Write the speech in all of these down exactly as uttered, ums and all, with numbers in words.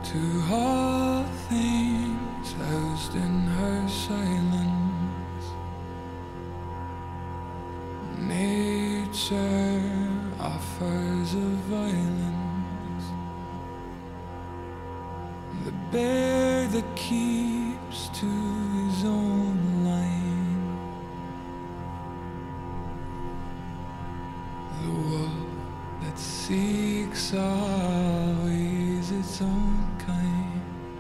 to all things housed in her silence. Nature offers a violence, the bear that keeps to his own line, the wolf that seeks always its own kind,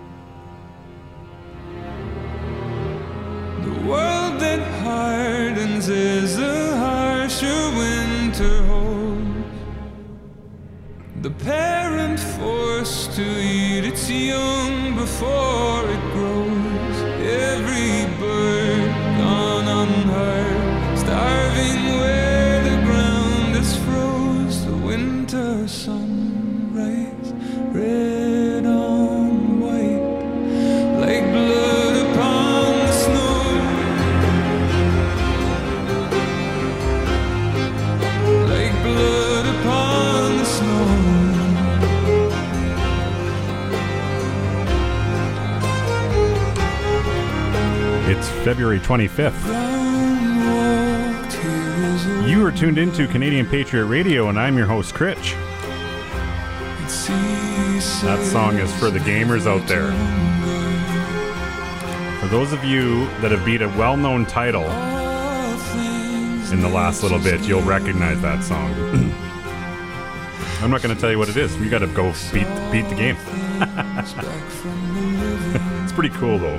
the world that hardens is a harsher winter holds, the parent forced to eat its young before it grows, every bird gone unheard, starving where the ground is froze, the winter sunrise, red on white, like blood upon the snow, like blood upon the snow. It's February twenty-fifth. You are tuned into Canadian Patriot Radio, and I'm your host, Critch. That song is for the gamers out there. For those of you that have beat a well-known title in the last little bit, you'll recognize that song. I'm not going to tell you what it is. You got to go beat, beat the game. It's pretty cool, though.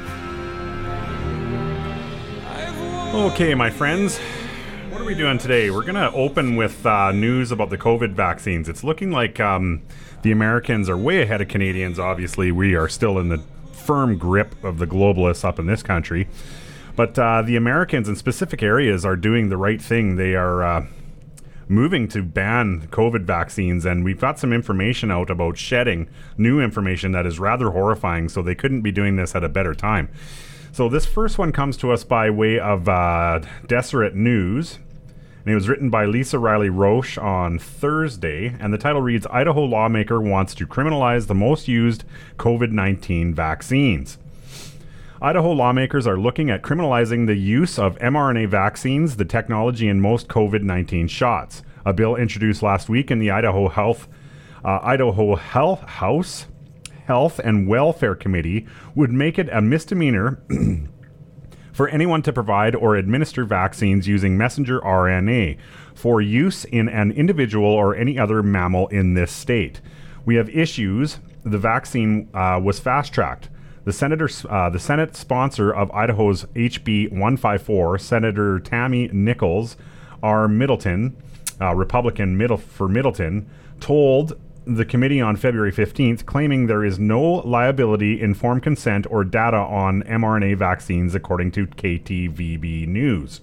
Okay, my friends, what are we doing today? We're going to open with uh, news about the COVID vaccines. It's looking like um, the Americans are way ahead of Canadians. Obviously, we are still in the firm grip of the globalists up in this country. But uh, the Americans in specific areas are doing the right thing. They are uh, moving to ban COVID vaccines, and we've got some information out about shedding, new information that is rather horrifying, so they couldn't be doing this at a better time. So this first one comes to us by way of uh, Deseret News, and it was written by Lisa Riley Roche on Thursday, and the title reads, Idaho lawmaker wants to criminalize the most used COVID nineteen vaccines. Idaho lawmakers are looking at criminalizing the use of mRNA vaccines, the technology in most COVID nineteen shots. A bill introduced last week in the Idaho Health, uh, Idaho Health House Health and Welfare Committee would make it a misdemeanor for anyone to provide or administer vaccines using messenger R N A for use in an individual or any other mammal in this state. We have issues. The vaccine uh, was fast-tracked. The senator, uh, the Senate sponsor of Idaho's H B one fifty-four, Senator Tammy Nichols, R. Middleton, uh, Republican middle for Middleton, told the committee on February fifteenth, claiming there is no liability, informed consent, or data on mRNA vaccines, according to K T V B News.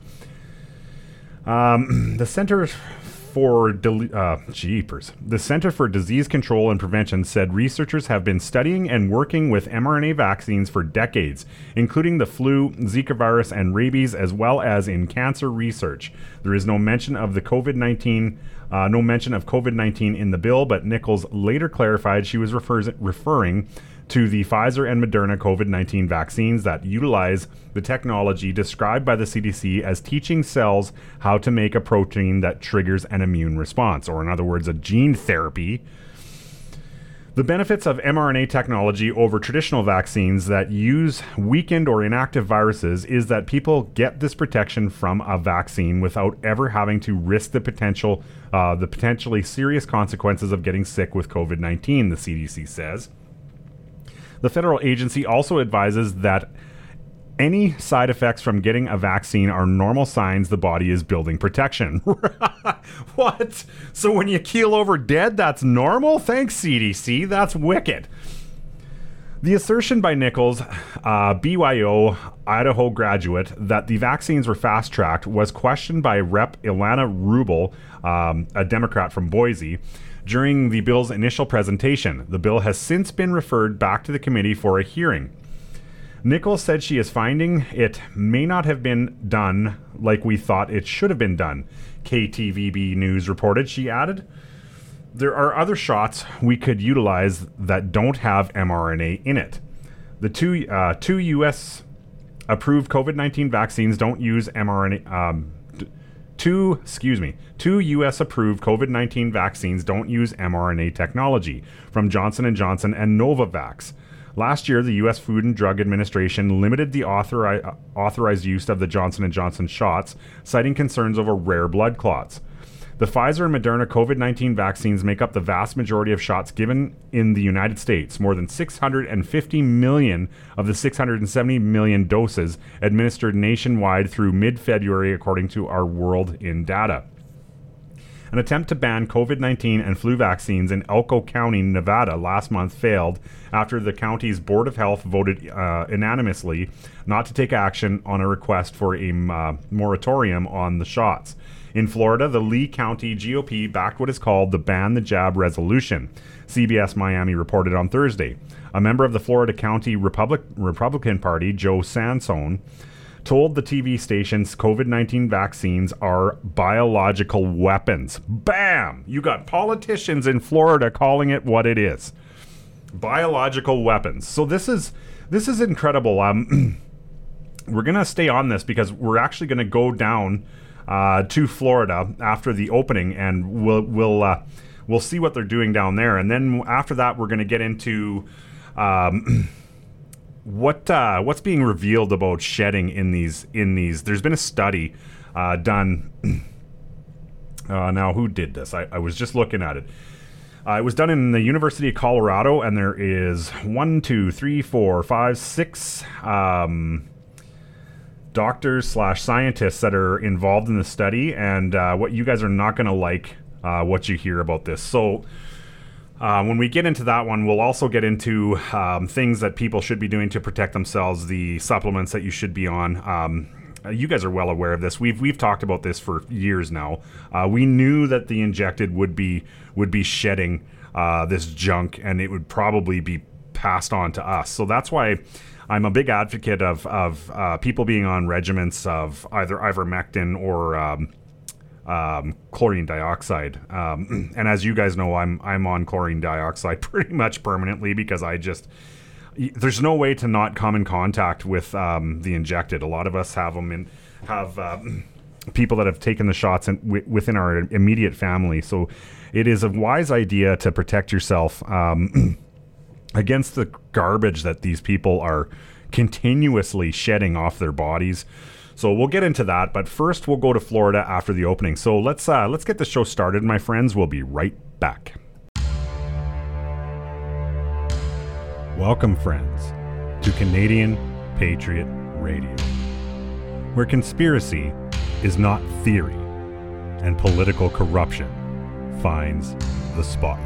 Um, the Center for Del- uh, Jeepers. The Center for Disease Control and Prevention said researchers have been studying and working with mRNA vaccines for decades, including the flu, Zika virus, and rabies, as well as in cancer research. There is no mention of the COVID nineteen Uh, no mention of COVID nineteen in the bill, but Nichols later clarified she was refers- referring to the Pfizer and Moderna COVID nineteen vaccines that utilize the technology described by the C D C as teaching cells how to make a protein that triggers an immune response, or in other words, a gene therapy. The benefits of mRNA technology over traditional vaccines that use weakened or inactive viruses is that people get this protection from a vaccine without ever having to risk the potential, uh, the potentially serious consequences of getting sick with COVID nineteen, the C D C says. The federal agency also advises that any side effects from getting a vaccine are normal signs the body is building protection. What? So when you keel over dead, that's normal? Thanks, C D C. That's wicked. The assertion by Nichols, uh, B Y O Idaho graduate, that the vaccines were fast-tracked was questioned by Representative Ilana Rubel, um, a Democrat from Boise, during the bill's initial presentation. The bill has since been referred back to the committee for a hearing. Nichols said she is finding it may not have been done like we thought it should have been done, K T V B News reported. She added, there are other shots we could utilize that don't have mRNA in it. The two uh, two U S approved COVID nineteen vaccines don't use mRNA. Um, d- two, excuse me, two U S approved COVID nineteen vaccines don't use mRNA technology from Johnson and Johnson and Novavax. Last year, the U S Food and Drug Administration limited the authori- authorized use of the Johnson and Johnson shots, citing concerns over rare blood clots. The Pfizer and Moderna COVID nineteen vaccines make up the vast majority of shots given in the United States, more than six hundred fifty million of the six hundred seventy million doses administered nationwide through mid-February, according to our World In data. An attempt to ban COVID nineteen and flu vaccines in Elko County, Nevada last month failed after the county's Board of Health voted uh, unanimously not to take action on a request for a uh, moratorium on the shots. In Florida, the Lee County G O P backed what is called the Ban the Jab resolution, C B S Miami reported on Thursday. A member of the Florida County Republic, Republican Party, Joe Sansone, told the T V station's COVID nineteen vaccines are biological weapons. Bam! You got politicians in Florida calling it what it is. Biological weapons. So this is this is incredible. Um, we're going to stay on this because we're actually going to go down uh, to Florida after the opening, and we'll we'll uh, we'll see what they're doing down there. And then after that, we're going to get into um, what uh, what's being revealed about shedding in these in these. There's been a study uh, done. uh, now, who did this? I, I was just looking at it. Uh, it was done in the University of Colorado, and there is one, two, three, four, five, six um, doctors slash scientists that are involved in the study, and uh, what you guys are not going to like uh, what you hear about this. So uh, when we get into that one, we'll also get into um, things that people should be doing to protect themselves, the supplements that you should be on. Um, you guys are well aware of this. We've we've talked about this for years now. Uh, we knew that the injected would be would be shedding uh, this junk, and it would probably be passed on to us. So that's why I'm a big advocate of of uh, people being on regimens of either ivermectin or um, um, chlorine dioxide. Um, and as you guys know, I'm I'm on chlorine dioxide pretty much permanently because I just there's no way to not come in contact with um, the injected. A lot of us have them and have um, people that have taken the shots in, w- within our immediate family. So it is a wise idea to protect yourself um, against the garbage that these people are continuously shedding off their bodies. So we'll get into that, but first we'll go to Florida after the opening. So let's uh, let's get the show started, my friends. We'll be right back. Welcome, friends, to Canadian Patriot Radio, where conspiracy is not theory and political corruption finds the spotlight.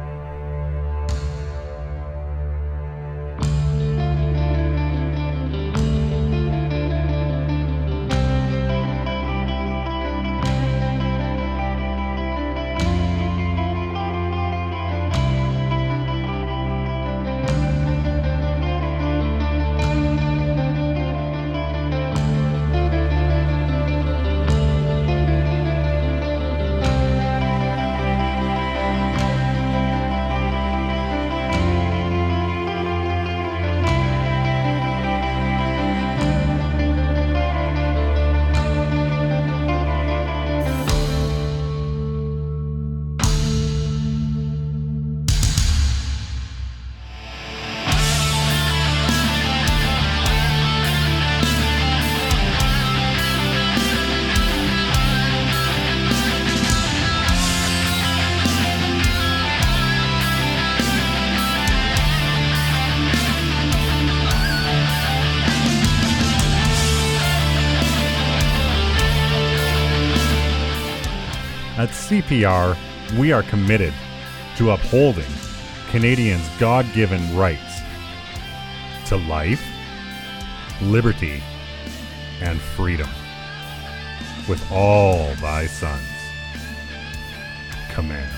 At C P R, we are committed to upholding Canadians' God-given rights to life, liberty, and freedom. With all thy sons, command.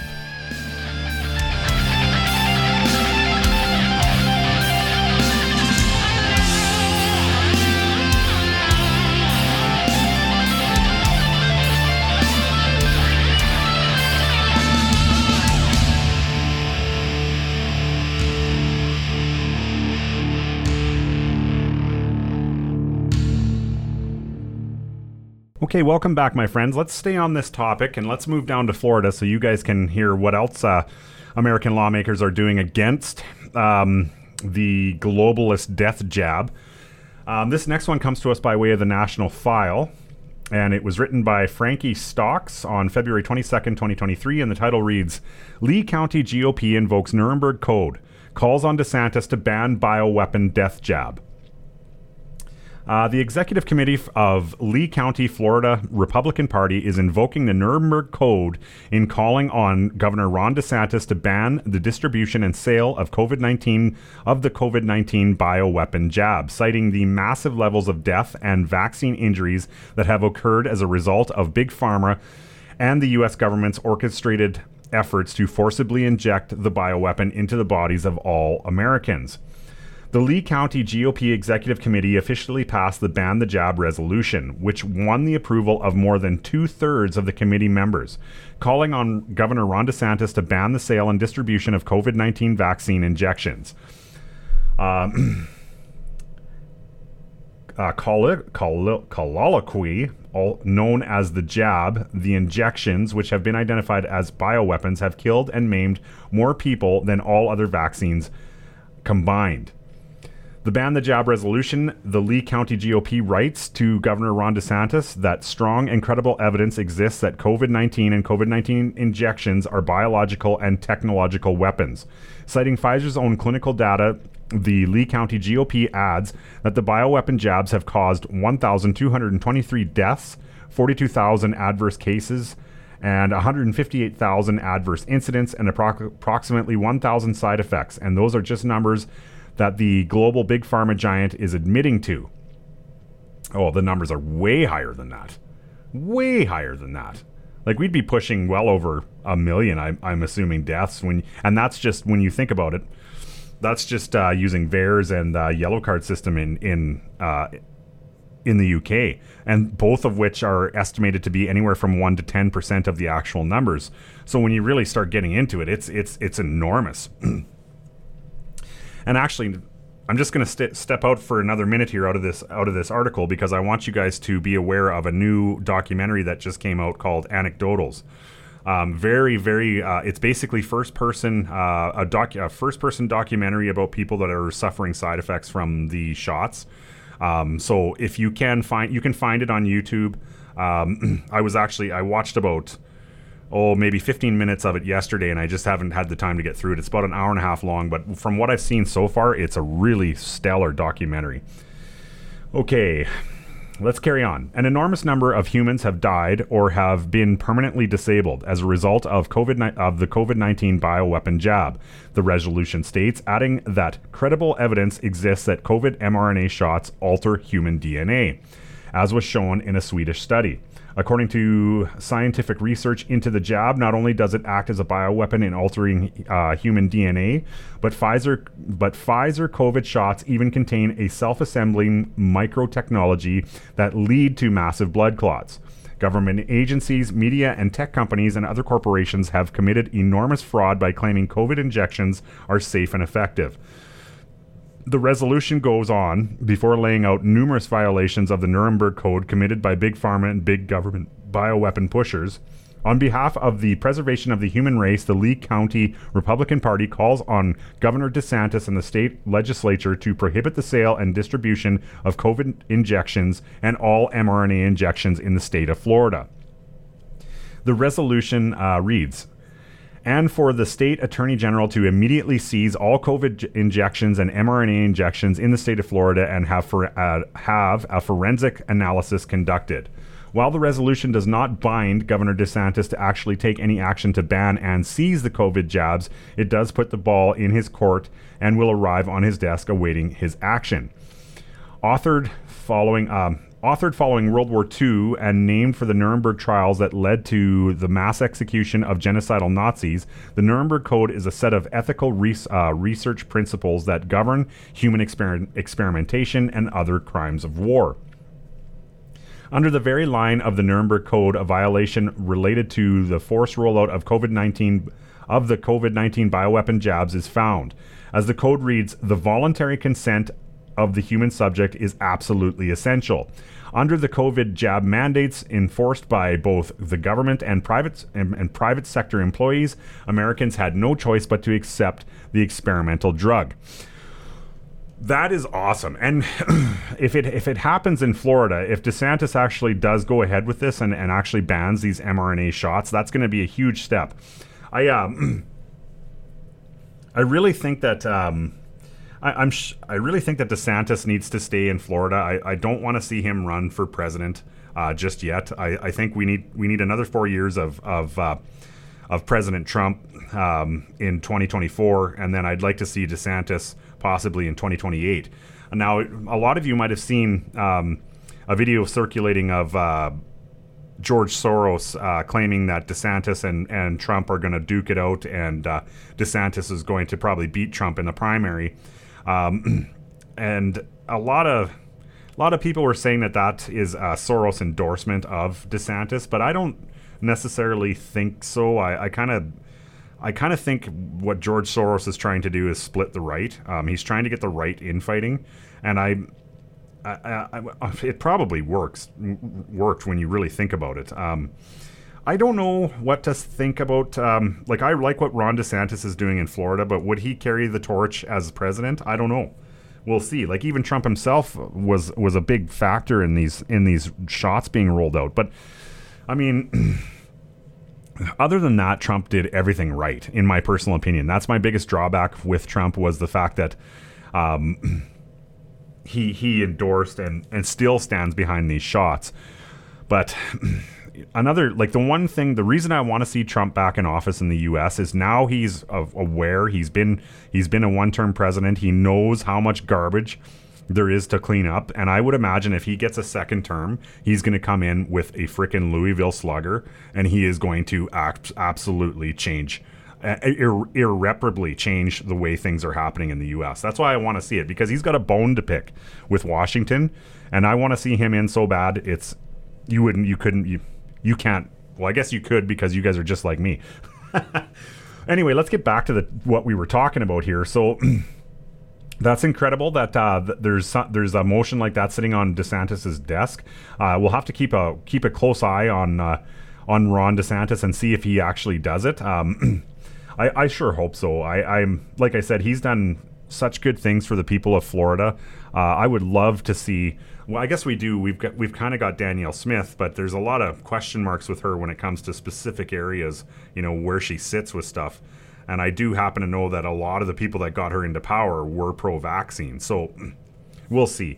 Okay, welcome back, my friends. Let's stay on this topic and let's move down to Florida so you guys can hear what else uh, American lawmakers are doing against um, the globalist death jab. Um, this next one comes to us by way of the National File, and it was written by Frankie Stocks on February twenty-second, twenty twenty-three, and the title reads, Lee County G O P invokes Nuremberg Code, calls on DeSantis to ban bioweapon death jab. Uh, the Executive Committee of Lee County, Florida Republican Party is invoking the Nuremberg Code in calling on Governor Ron DeSantis to ban the distribution and sale of COVID nineteen of the COVID nineteen bioweapon jab, citing the massive levels of death and vaccine injuries that have occurred as a result of Big Pharma and the U S government's orchestrated efforts to forcibly inject the bioweapon into the bodies of all Americans. The Lee County G O P Executive Committee officially passed the Ban the Jab resolution, which won the approval of more than two-thirds of the committee members, calling on Governor Ron DeSantis to ban the sale and distribution of COVID nineteen vaccine injections. Um, uh, colli- colli- colloquy, all known as the jab, the injections, which have been identified as bioweapons, have killed and maimed more people than all other vaccines combined. The Ban the Jab resolution, the Lee County G O P writes to Governor Ron DeSantis that strong and credible evidence exists that COVID nineteen and COVID nineteen injections are biological and technological weapons. Citing Pfizer's own clinical data, the Lee County G O P adds that the bioweapon jabs have caused one thousand two hundred twenty-three deaths, forty-two thousand adverse cases, and one hundred fifty-eight thousand adverse incidents, and appro- approximately one thousand side effects. And those are just numbers that the global big pharma giant is admitting to. Oh, the numbers are way higher than that. Way higher than that. Like, we'd be pushing well over a million, I'm, I'm assuming, deaths. When, and that's just, when you think about it, that's just uh, using V A E R S and the uh, yellow card system in in uh, in the U K, and both of which are estimated to be anywhere from one to ten percent of the actual numbers. So when you really start getting into it, it's it's it's enormous. And actually, I'm just going to st- step out for another minute here out of this out of this article, because I want you guys to be aware of a new documentary that just came out called Anecdotals. Um, very, very. Uh, it's basically first person uh, a, doc- a first person documentary about people that are suffering side effects from the shots. Um, so if you can find, you can find it on YouTube. Um, I was actually I watched about. oh, maybe fifteen minutes of it yesterday, and I just haven't had the time to get through it. It's about an hour and a half long, but from what I've seen so far, it's a really stellar documentary. Okay, let's carry on. An enormous number of humans have died or have been permanently disabled as a result of COVID of the COVID nineteen bioweapon jab, the resolution states, adding that credible evidence exists that COVID mRNA shots alter human D N A, as was shown in a Swedish study. According to scientific research into the jab, not only does it act as a bioweapon in altering uh, human D N A, but Pfizer but Pfizer COVID shots even contain a self-assembling microtechnology that lead to massive blood clots. Government agencies, media, and tech companies and other corporations have committed enormous fraud by claiming COVID injections are safe and effective. The resolution goes on before laying out numerous violations of the Nuremberg Code committed by big pharma and big government bioweapon pushers. On behalf of the preservation of the human race, the Lee County Republican Party calls on Governor DeSantis and the state legislature to prohibit the sale and distribution of COVID injections and all mRNA injections in the state of Florida. The resolution uh, reads, and for the state attorney general to immediately seize all COVID j- injections and mRNA injections in the state of Florida and have, for, uh, have a forensic analysis conducted. While the resolution does not bind Governor DeSantis to actually take any action to ban and seize the COVID jabs, it does put the ball in his court and will arrive on his desk awaiting his action. Authored following... Um, Authored following World War Two and named for the Nuremberg trials that led to the mass execution of genocidal Nazis, the Nuremberg Code is a set of ethical res- uh, research principles that govern human exper- experimentation and other crimes of war. Under the very line of the Nuremberg Code, a violation related to the forced rollout of COVID nineteen of the COVID nineteen bioweapon jabs is found. As the code reads, the voluntary consent of the human subject is absolutely essential. Under the COVID jab mandates enforced by both the government and private and, and private sector employees, Americans had no choice but to accept the experimental drug. That is awesome. And if it if it happens in Florida, if DeSantis actually does go ahead with this and, and actually bans these mRNA shots, that's going to be a huge step. I um I really think that um I, I'm sh- I really think that DeSantis needs to stay in Florida. I, I don't want to see him run for president uh, just yet. I, I think we need we need another four years of of uh, of President Trump um, in twenty twenty-four, and then I'd like to see DeSantis possibly in twenty twenty-eight. Now, a lot of you might have seen um, a video circulating of uh, George Soros uh, claiming that DeSantis and, and Trump are going to duke it out, and uh, DeSantis is going to probably beat Trump in the primary. Um, and a lot of a lot of people were saying that that is a Soros endorsement of DeSantis, but I don't necessarily think so. I, I kind of I kind of think what George Soros is trying to do is split the right. Um, he's trying to get the right infighting, and I, I, I, I it probably works worked when you really think about it. Um, I don't know what to think about. Um, like, I like what Ron DeSantis is doing in Florida, but would he carry the torch as president? I don't know. We'll see. Like, even Trump himself was was a big factor in these in these shots being rolled out. But I mean, other than that, Trump did everything right, in my personal opinion. That's my biggest drawback with Trump, was the fact that um, he he endorsed and and still stands behind these shots. But another, like, the one thing, the reason I want to see Trump back in office in the U S is now he's aware. He's been he's been a one-term president. He knows how much garbage there is to clean up, and I would imagine if he gets a second term, he's going to come in with a frickin' Louisville Slugger, and he is going to act absolutely change, uh, irre- irreparably change the way things are happening in the U S. That's why I want to see it, because he's got a bone to pick with Washington, and I want to see him in so bad. It's you wouldn't, you couldn't, you you can't. Well, I guess you could, because you guys are just like me. Anyway, let's get back to the what we were talking about here. So. That's incredible that uh, th- there's there's a motion like that sitting on DeSantis's desk. Uh, we'll have to keep a keep a close eye on uh, on Ron DeSantis and see if he actually does it. Um, I, I sure hope so. I, I'm like I said, he's done such good things for the people of Florida. Uh, I would love to see. Well, I guess we do. We've got we've kind of got Danielle Smith, but there's a lot of question marks with her when it comes to specific areas. You know, where she sits with stuff. And I do happen to know that a lot of the people that got her into power were pro-vaccine. So we'll see.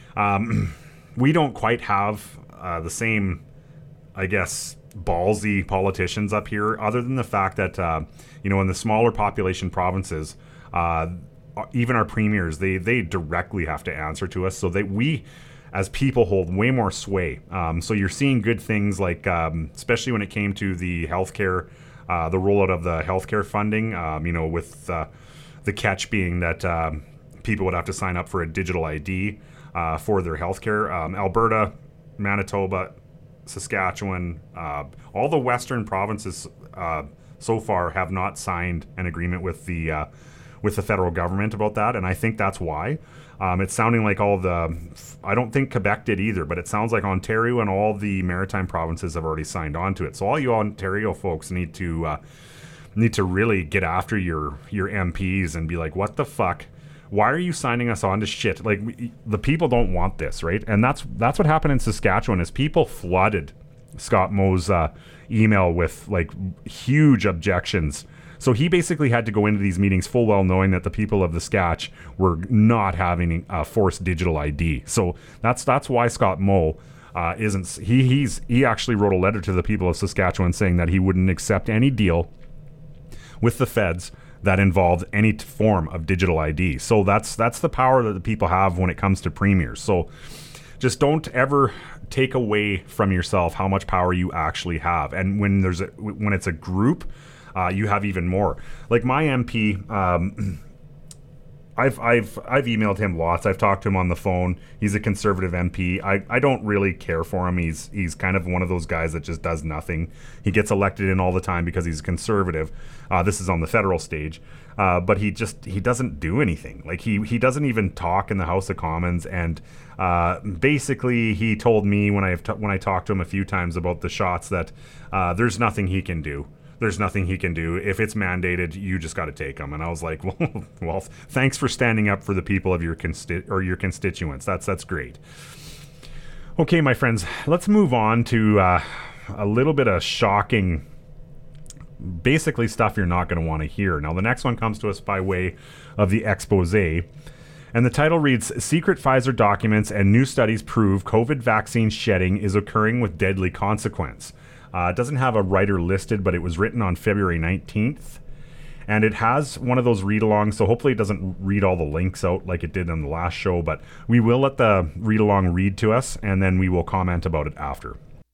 Um, we don't quite have uh, the same, I guess, ballsy politicians up here, other than the fact that, uh, you know, in the smaller population provinces, uh, even our premiers, they, they directly have to answer to us. So that we, as people, hold way more sway. Um, so you're seeing good things like, um, especially when it came to the healthcare Uh, the rollout of the healthcare funding, um, you know, with uh, the catch being that um, people would have to sign up for a digital I D uh, for their healthcare. Um, Alberta, Manitoba, Saskatchewan, uh, all the western provinces uh, so far have not signed an agreement with the uh, with the federal government about that, and I think that's why. Um, it's sounding like all the, I don't think Quebec did either, but it sounds like Ontario and all the maritime provinces have already signed on to it. So all you Ontario folks need to uh, need to really get after your your M Ps and be like, what the fuck? Why are you signing us on to shit? Like, we, the people don't want this, right? And that's that's what happened in Saskatchewan, is people flooded Scott Moe's uh, email with like huge objections. So he basically had to go into these meetings full well knowing that the people of the Scatch were not having a forced digital I D. So that's that's why Scott Moe uh, isn't. He he's he actually wrote a letter to the people of Saskatchewan saying that he wouldn't accept any deal with the feds that involved any t- form of digital I D. So that's that's the power that the people have when it comes to premiers. So just don't ever take away from yourself how much power you actually have. And when there's a, when it's a group. Uh, you have even more. Like my M P, um, I've I've I've emailed him lots. I've talked to him on the phone. He's a conservative M P. I, I don't really care for him. He's he's kind of one of those guys that just does nothing. He gets elected in all the time because he's a conservative. Uh, this is on the federal stage, uh, but he just he doesn't do anything. Like he he doesn't even talk in the House of Commons. And uh, basically, he told me when I t- when I talked to him a few times about the shots that uh, there's nothing he can do. There's nothing he can do. If it's mandated, you just got to take them. And I was like, well, well, thanks for standing up for the people of your consti- or your constituents. That's that's great. Okay, my friends, let's move on to uh, a little bit of shocking, basically stuff you're not going to want to hear. Now, the next one comes to us by way of the expose. And the title reads, Secret Pfizer Documents and New Studies Prove COVID Vaccine Shedding is Occurring with Deadly Consequence. Uh, it doesn't have a writer listed, but it was written on February nineteenth. And it has one of those read-alongs, so hopefully it doesn't read all the links out like it did on the last show, but we will let the read-along read to us, and then we will comment about it after.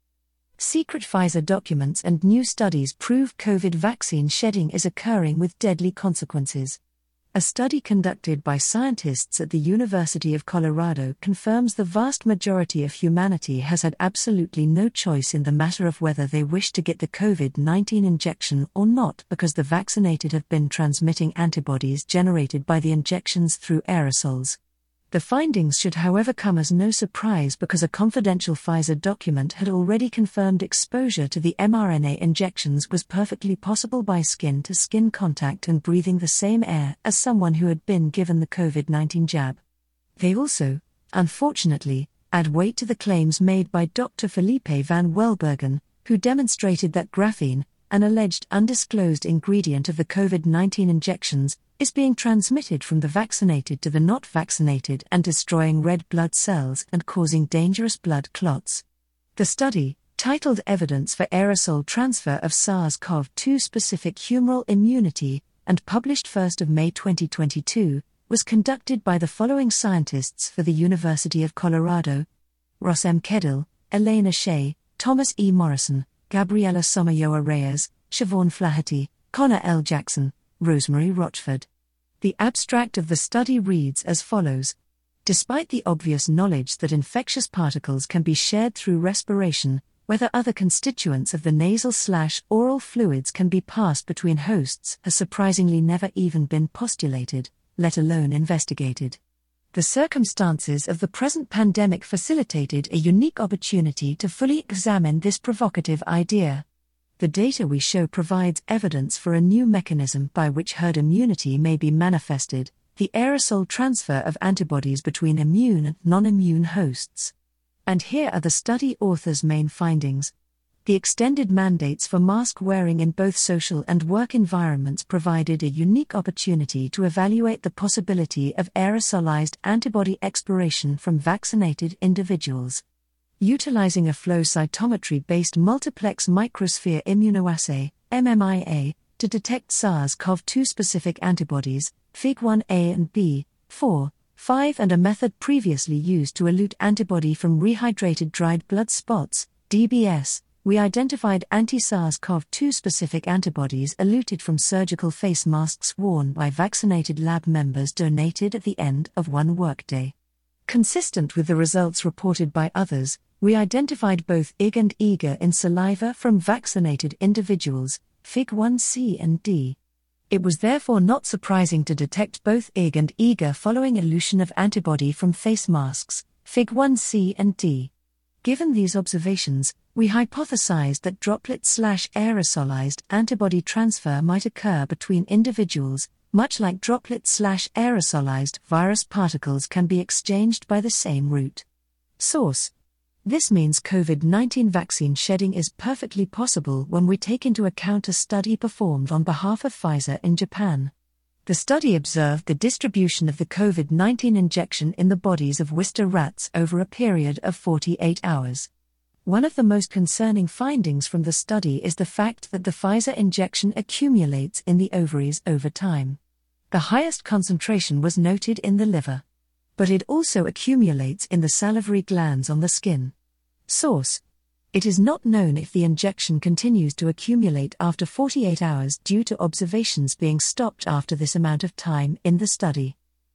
Secret Pfizer documents and new studies prove COVID vaccine shedding is occurring with deadly consequences. A study conducted by scientists at the University of Colorado confirms the vast majority of humanity has had absolutely no choice in the matter of whether they wish to get the COVID nineteen injection or not, because the vaccinated have been transmitting antibodies generated by the injections through aerosols. The findings should, however, come as no surprise, because a confidential Pfizer document had already confirmed exposure to the mRNA injections was perfectly possible by skin-to-skin contact and breathing the same air as someone who had been given the COVID nineteen jab. They also, unfortunately, add weight to the claims made by Doctor Felipe van Welbergen, who demonstrated that graphene, an alleged undisclosed ingredient of the COVID nineteen injections, is being transmitted from the vaccinated to the not vaccinated and destroying red blood cells and causing dangerous blood clots. The study, titled Evidence for Aerosol Transfer of SARS-C o V two Specific Humoral Immunity, and published first of May twenty twenty-two, was conducted by the following scientists for the University of Colorado: Ross M. Kedil, Elena Shea, Thomas E. Morrison, Gabriela Somoyoa Reyes, Siobhan Flaherty, Connor L. Jackson, Rosemary Rochford. The abstract of the study reads as follows. Despite the obvious knowledge that infectious particles can be shared through respiration, whether other constituents of the nasal/oral fluids can be passed between hosts has surprisingly never even been postulated, let alone investigated. The circumstances of the present pandemic facilitated a unique opportunity to fully examine this provocative idea. The data we show provides evidence for a new mechanism by which herd immunity may be manifested, the aerosol transfer of antibodies between immune and non-immune hosts. And here are the study authors' main findings. The extended mandates for mask wearing in both social and work environments provided a unique opportunity to evaluate the possibility of aerosolized antibody expiration from vaccinated individuals. Utilizing a flow cytometry-based multiplex microsphere immunoassay, M M I A, to detect SARS-C o V two specific antibodies, F I G one A and B, four, five, and a method previously used to elute antibody from rehydrated dried blood spots, D B S, we identified anti-SARS-C o V two specific antibodies eluted from surgical face masks worn by vaccinated lab members donated at the end of one workday. Consistent with the results reported by others, we identified both I G and I G A in saliva from vaccinated individuals, F I G one C and D. It was therefore not surprising to detect both I G and I G A following elution of antibody from face masks, F I G one C and D. Given these observations, we hypothesized that droplet-aerosolized antibody transfer might occur between individuals, much like droplet-aerosolized virus particles can be exchanged by the same route. Source: This means COVID nineteen vaccine shedding is perfectly possible when we take into account a study performed on behalf of Pfizer in Japan. The study observed the distribution of the COVID nineteen injection in the bodies of Wistar rats over a period of forty-eight hours. One of the most concerning findings from the study is the fact that the Pfizer injection accumulates in the ovaries over time. The highest concentration was noted in the liver. But it also accumulates in the salivary glands on the skin. Source: It is not known if the injection continues to accumulate after forty-eight hours due to observations being stopped after this amount of time in the study.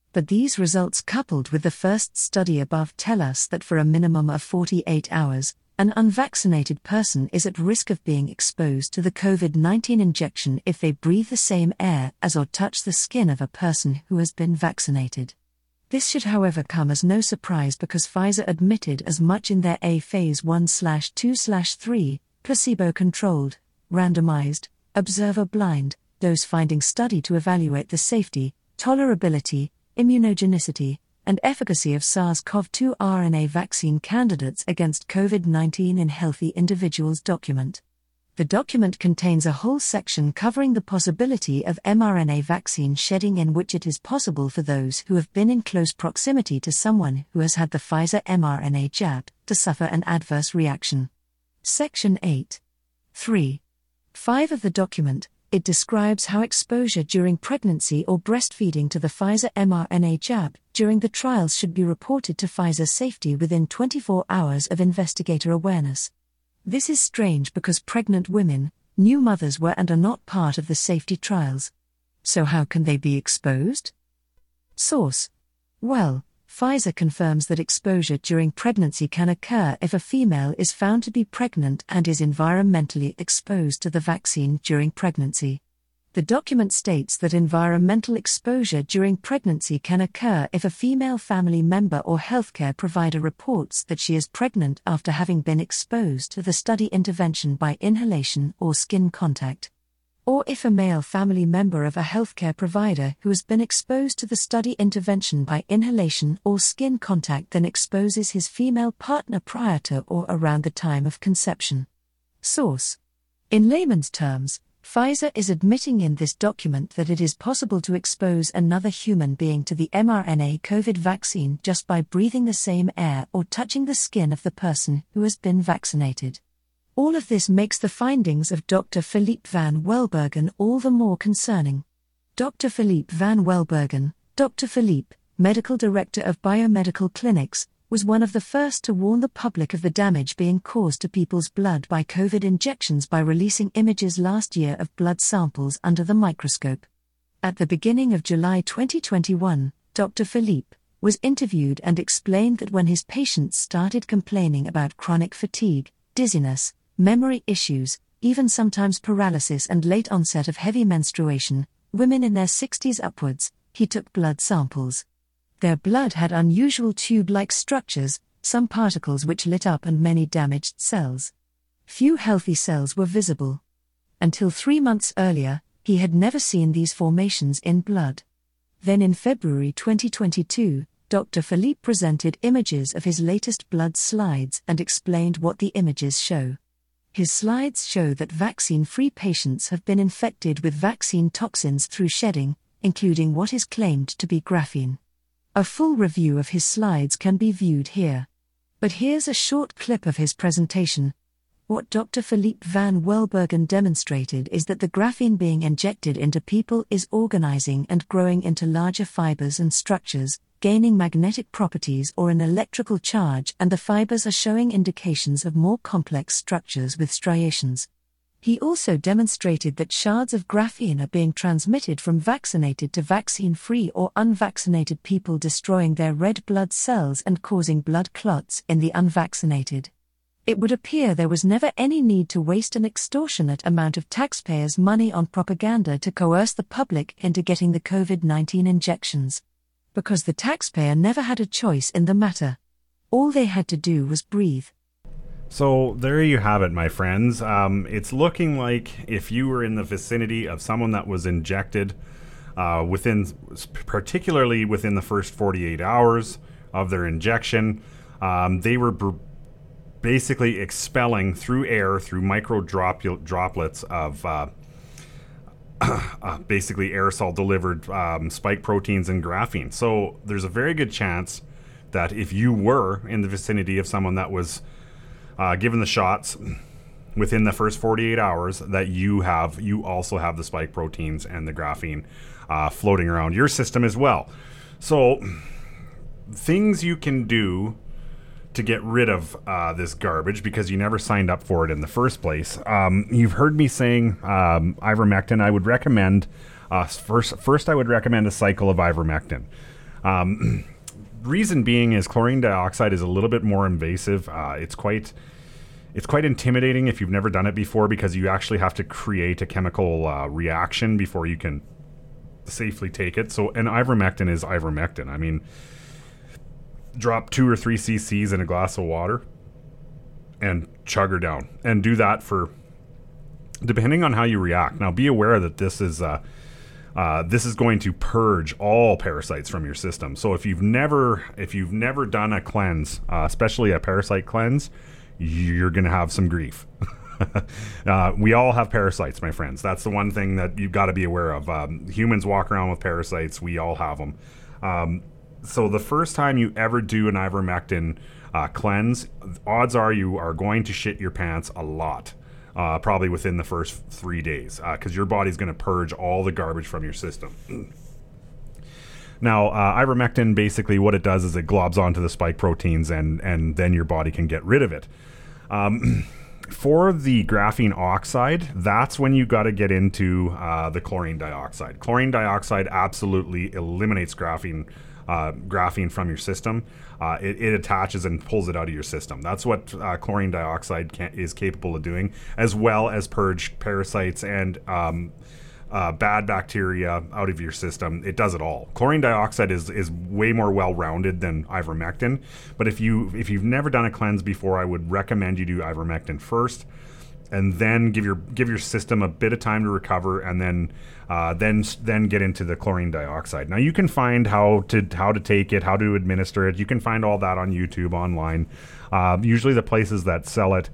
But these results, coupled with the first study above, tell us that for a minimum of forty-eight hours, an unvaccinated person is at risk of being exposed to the COVID nineteen injection if they breathe the same air as or touch the skin of a person who has been vaccinated. This should, however, come as no surprise because Pfizer admitted as much in their A phase one two three, placebo-controlled, randomized, observer-blind, dose-finding study to evaluate the safety, tolerability, immunogenicity, and efficacy of SARS-C o V two R N A vaccine candidates against COVID nineteen in healthy individuals document. The document contains a whole section covering the possibility of mRNA vaccine shedding, in which it is possible for those who have been in close proximity to someone who has had the Pfizer mRNA jab to suffer an adverse reaction. Section eight. three. five of the document, it describes how exposure during pregnancy or breastfeeding to the Pfizer mRNA jab during the trials should be reported to Pfizer safety within twenty-four hours of investigator awareness. This is strange because pregnant women, new mothers, were and are not part of the safety trials. So how can they be exposed? Source. Well, Pfizer confirms that exposure during pregnancy can occur if a female is found to be pregnant and is environmentally exposed to the vaccine during pregnancy. The document states that environmental exposure during pregnancy can occur if a female family member or healthcare provider reports that she is pregnant after having been exposed to the study intervention by inhalation or skin contact. Or if a male family member of a healthcare provider who has been exposed to the study intervention by inhalation or skin contact then exposes his female partner prior to or around the time of conception. Source. In layman's terms, Pfizer is admitting in this document that it is possible to expose another human being to the mRNA COVID vaccine just by breathing the same air or touching the skin of the person who has been vaccinated. All of this makes the findings of Doctor Philippe van Welbergen all the more concerning. Doctor Philippe van Welbergen, Doctor Philippe, Medical Director of Biomedical Clinics, was one of the first to warn the public of the damage being caused to people's blood by COVID injections by releasing images last year of blood samples under the microscope. At the beginning of July twenty twenty-one, Doctor Philippe was interviewed and explained that when his patients started complaining about chronic fatigue, dizziness, memory issues, even sometimes paralysis and late onset of heavy menstruation, women in their sixties upwards, he took blood samples. Their blood had unusual tube-like structures, some particles which lit up and many damaged cells. Few healthy cells were visible. Until three months earlier, he had never seen these formations in blood. Then in February twenty twenty-two, Doctor Philippe presented images of his latest blood slides and explained what the images show. His slides show that vaccine-free patients have been infected with vaccine toxins through shedding, including what is claimed to be graphene. A full review of his slides can be viewed here. But here's a short clip of his presentation. What Doctor Philippe van Welbergen demonstrated is that the graphene being injected into people is organizing and growing into larger fibers and structures, gaining magnetic properties or an electrical charge, and the fibers are showing indications of more complex structures with striations. He also demonstrated that shards of graphene are being transmitted from vaccinated to vaccine-free or unvaccinated people, destroying their red blood cells and causing blood clots in the unvaccinated. It would appear there was never any need to waste an extortionate amount of taxpayers' money on propaganda to coerce the public into getting the COVID nineteen injections. Because the taxpayer never had a choice in the matter. All they had to do was breathe. So there you have it, my friends. Um, it's looking like if you were in the vicinity of someone that was injected uh, within, particularly within the first forty-eight hours of their injection, um, they were br- basically expelling through air, through micro drop- droplets of uh, uh, basically aerosol delivered um, spike proteins and graphene. So there's a very good chance that if you were in the vicinity of someone that was Uh, given the shots within the first forty-eight hours, that you have, you also have the spike proteins and the graphene uh, floating around your system as well. So, things you can do to get rid of uh, this garbage because you never signed up for it in the first place. Um, you've heard me saying um, ivermectin. I would recommend uh, first. First, I would recommend a cycle of ivermectin. Um, reason being is chlorine dioxide is a little bit more invasive. Uh, it's quite it's quite intimidating if you've never done it before, because you actually have to create a chemical uh, reaction before you can safely take it. So, and ivermectin is ivermectin. I mean, drop two or three cc's in a glass of water and chug her down, and do that for, depending on how you react. Now, be aware that this is uh, uh, this is going to purge all parasites from your system. So if you've never if you've never done a cleanse, uh, especially a parasite cleanse, you're going to have some grief. uh, we all have parasites, my friends. That's the one thing that you've got to be aware of. Um, humans walk around with parasites. We all have them. Um, so the first time you ever do an ivermectin uh, cleanse, odds are you are going to shit your pants a lot. Uh, probably within the first three days, because uh, your body's going to purge all the garbage from your system. Now, uh, ivermectin, basically what it does is it globs onto the spike proteins, and, and then your body can get rid of it. Um, for the graphene oxide, that's when you got to get into uh, the chlorine dioxide. Chlorine dioxide absolutely eliminates graphene uh, graphene from your system. Uh, it, it attaches and pulls it out of your system. That's what uh, chlorine dioxide can, is capable of doing, as well as purge parasites and um, uh, bad bacteria out of your system. It does it all. Chlorine dioxide is is way more well-rounded than ivermectin. But if you if you've never done a cleanse before, I would recommend you do ivermectin first, and then give your give your system a bit of time to recover, and then uh, then then get into the chlorine dioxide. Now, you can find how to how to take it, how to administer it. You can find all that on YouTube, online. Uh, usually, the places that sell it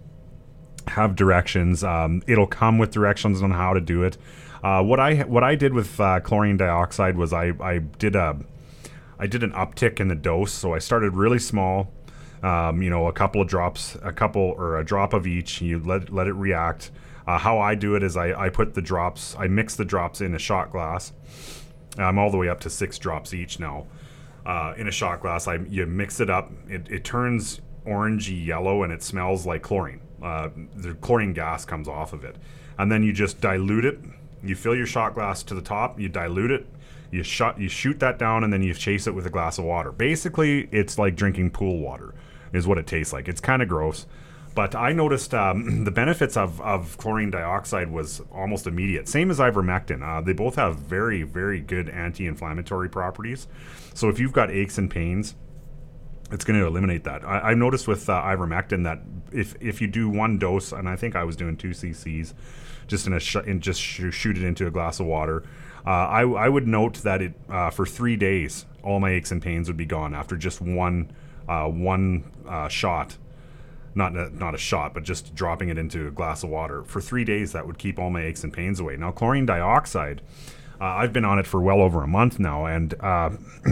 have directions. Um, it'll come with directions on how to do it. Uh, what I what I did with uh, chlorine dioxide was I I did a I did an uptick in the dose. So I started really small. Um, you know, a couple of drops, a couple or a drop of each. You let let it react. Uh, how I do it is I, I put the drops, I mix the drops in a shot glass. I'm all the way up to six drops each now. Uh, in a shot glass, I you mix it up. It, it turns orangey yellow, and it smells like chlorine. Uh, the chlorine gas comes off of it, and then you just dilute it. You fill your shot glass to the top. You dilute it. You shot, you shoot that down, and then you chase it with a glass of water. Basically, it's like drinking pool water, is what it tastes like. It's kind of gross, but I noticed um, the benefits of, of chlorine dioxide was almost immediate. Same as ivermectin. Uh, they both have very, very good anti-inflammatory properties. So if you've got aches and pains, it's going to eliminate that. I, I noticed with uh, ivermectin that if if you do one dose, and I think I was doing two cc's, just in a sh- and just sh- shoot it into a glass of water. Uh, I, I would note that it uh, for three days, all my aches and pains would be gone after just one uh, one uh, shot. Not a, not a shot, but just dropping it into a glass of water. For three days, that would keep all my aches and pains away. Now, chlorine dioxide, uh, I've been on it for well over a month now, and uh,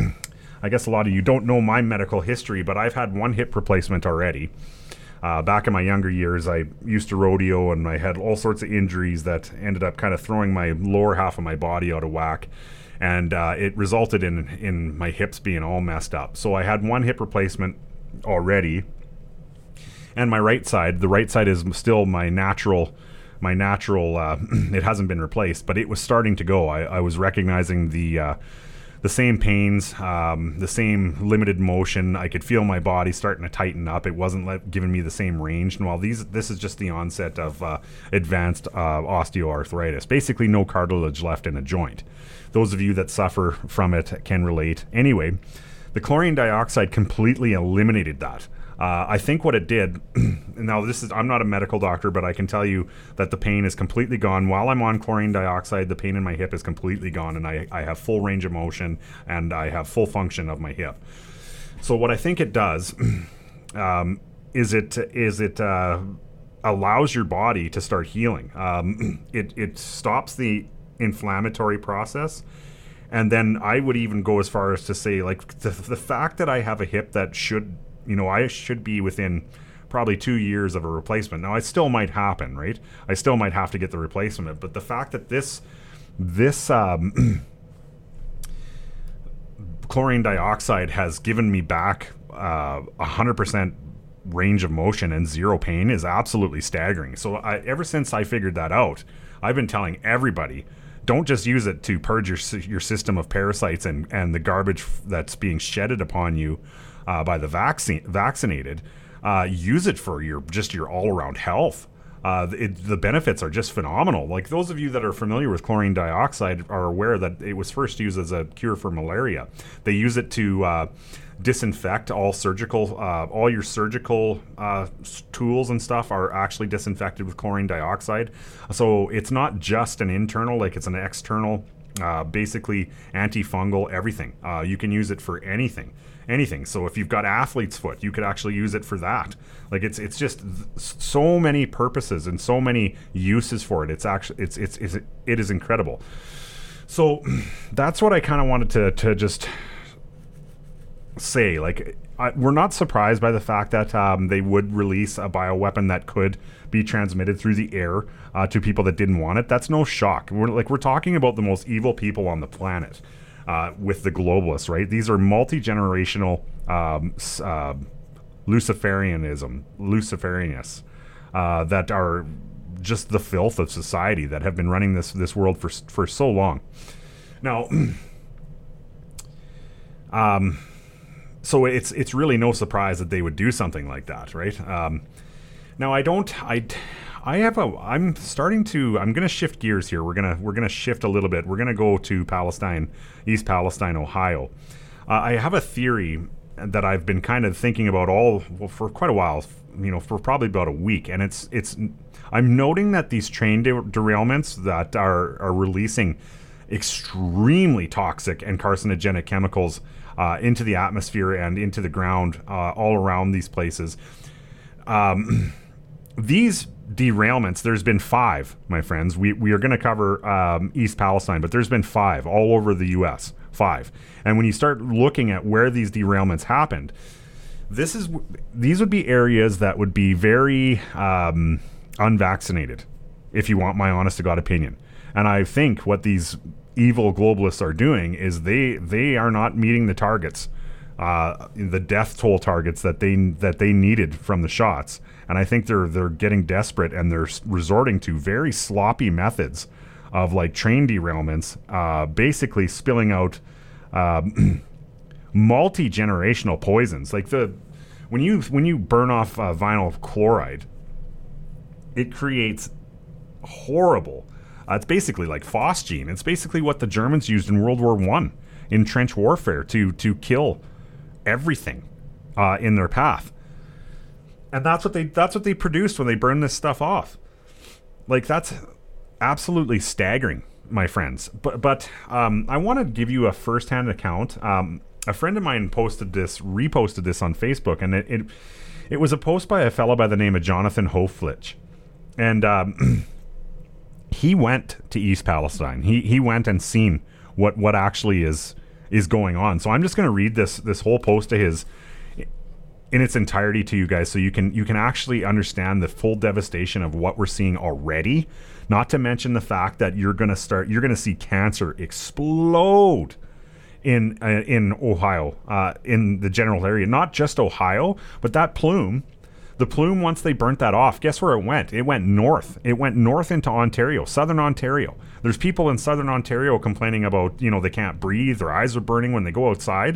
I guess a lot of you don't know my medical history, but I've had one hip replacement already. Uh, back in my younger years, I used to rodeo, and I had all sorts of injuries that ended up kind of throwing my lower half of my body out of whack. And uh, it resulted in, in my hips being all messed up. So I had one hip replacement already. And my right side, the right side is still my natural, my natural, uh, it hasn't been replaced, but it was starting to go. I, I was recognizing the uh, the same pains, um, the same limited motion. I could feel my body starting to tighten up. It wasn't let, giving me the same range. And while these, this is just the onset of uh, advanced uh, osteoarthritis, basically no cartilage left in a joint. Those of you that suffer from it can relate. Anyway, the chlorine dioxide completely eliminated that. Uh, I think what it did, now this is, I'm not a medical doctor, but I can tell you that the pain is completely gone. While I'm on chlorine dioxide, the pain in my hip is completely gone, and I, I have full range of motion, and I have full function of my hip. So what I think it does um, is it is it uh, allows your body to start healing. Um, it, it stops the inflammatory process. And then I would even go as far as to say, like, the, the fact that I have a hip that should... You know, I should be within probably two years of a replacement. Now, it still might happen, right? I still might have to get the replacement. But the fact that this this um, chlorine dioxide has given me back uh, one hundred percent range of motion and zero pain is absolutely staggering. So I, ever since I figured that out, I've been telling everybody don't just use it to purge your sy- your system of parasites and, and the garbage f- that's being shedded upon you uh, by the vaccine vaccinated. Uh, use it for your just your all around health. Uh, it, the benefits are just phenomenal. Like those of you that are familiar with chlorine dioxide are aware that it was first used as a cure for malaria. They use it to uh, disinfect all surgical, uh, all your surgical uh, tools and stuff are actually disinfected with chlorine dioxide. So it's not just an internal, like it's an external, uh, basically antifungal, everything. Uh, you can use it for anything. Anything. So if you've got athlete's foot, you could actually use it for that. Like it's it's just th- so many purposes and so many uses for it. It's actually it's it's, it's it is incredible. So that's what I kind of wanted to to just say. Like I, we're not surprised by the fact that um, they would release a bioweapon that could be transmitted through the air uh, to people that didn't want it. That's no shock. We're like we're talking about the most evil people on the planet. Uh, with the globalists, right? These are multi-generational um, uh, Luciferianism, Luciferianists uh, that are just the filth of society that have been running this this world for for so long. Now, um, so it's it's really no surprise that they would do something like that, right? Um, now, I don't, I. I have a. I'm starting to. I'm going to shift gears here. We're gonna. We're gonna shift a little bit. We're gonna go to Palestine, East Palestine, Ohio. Uh, I have a theory that I've been kind of thinking about all well, for quite a while. You know, for probably about a week, and it's it's. I'm noting that these train de- derailments that are are releasing extremely toxic and carcinogenic chemicals uh, into the atmosphere and into the ground uh, all around these places. Um, these derailments, there's been five, my friends. We we are going to cover um, East Palestine, but there's been five all over the U S Five. And when you start looking at where these derailments happened, this is these would be areas that would be very um, unvaccinated, if you want my honest to God opinion. And I think what these evil globalists are doing is they they are not meeting the targets, uh, the death toll targets that they that they needed from the shots. And I think they're they're getting desperate and they're resorting to very sloppy methods of like train derailments, uh, basically spilling out um, multi-generational poisons. Like the when you when you burn off uh, vinyl chloride, it creates horrible. Uh, it's basically like phosgene. It's basically what the Germans used in World War One in trench warfare to to kill everything uh, in their path. And that's what they that's what they produced when they burned this stuff off. Like that's absolutely staggering, my friends. But but um, I want to give you a firsthand account. Um, a friend of mine posted this, reposted this on Facebook, and it it, it was a post by a fellow by the name of Jonathan Hoflich, and um, he went to East Palestine. He he went and seen what what actually is is going on. So I'm just going to read this this whole post of his in its entirety to you guys, so you can you can actually understand the full devastation of what we're seeing already. Not to mention the fact that you're going to start you're going to see cancer explode in uh, in Ohio, uh, in the general area. Not just Ohio, but that plume. The plume, once they burnt that off, guess where it went? It went north. It went north into Ontario, southern Ontario. There's people in southern Ontario complaining about, you know, they can't breathe, their eyes are burning when they go outside.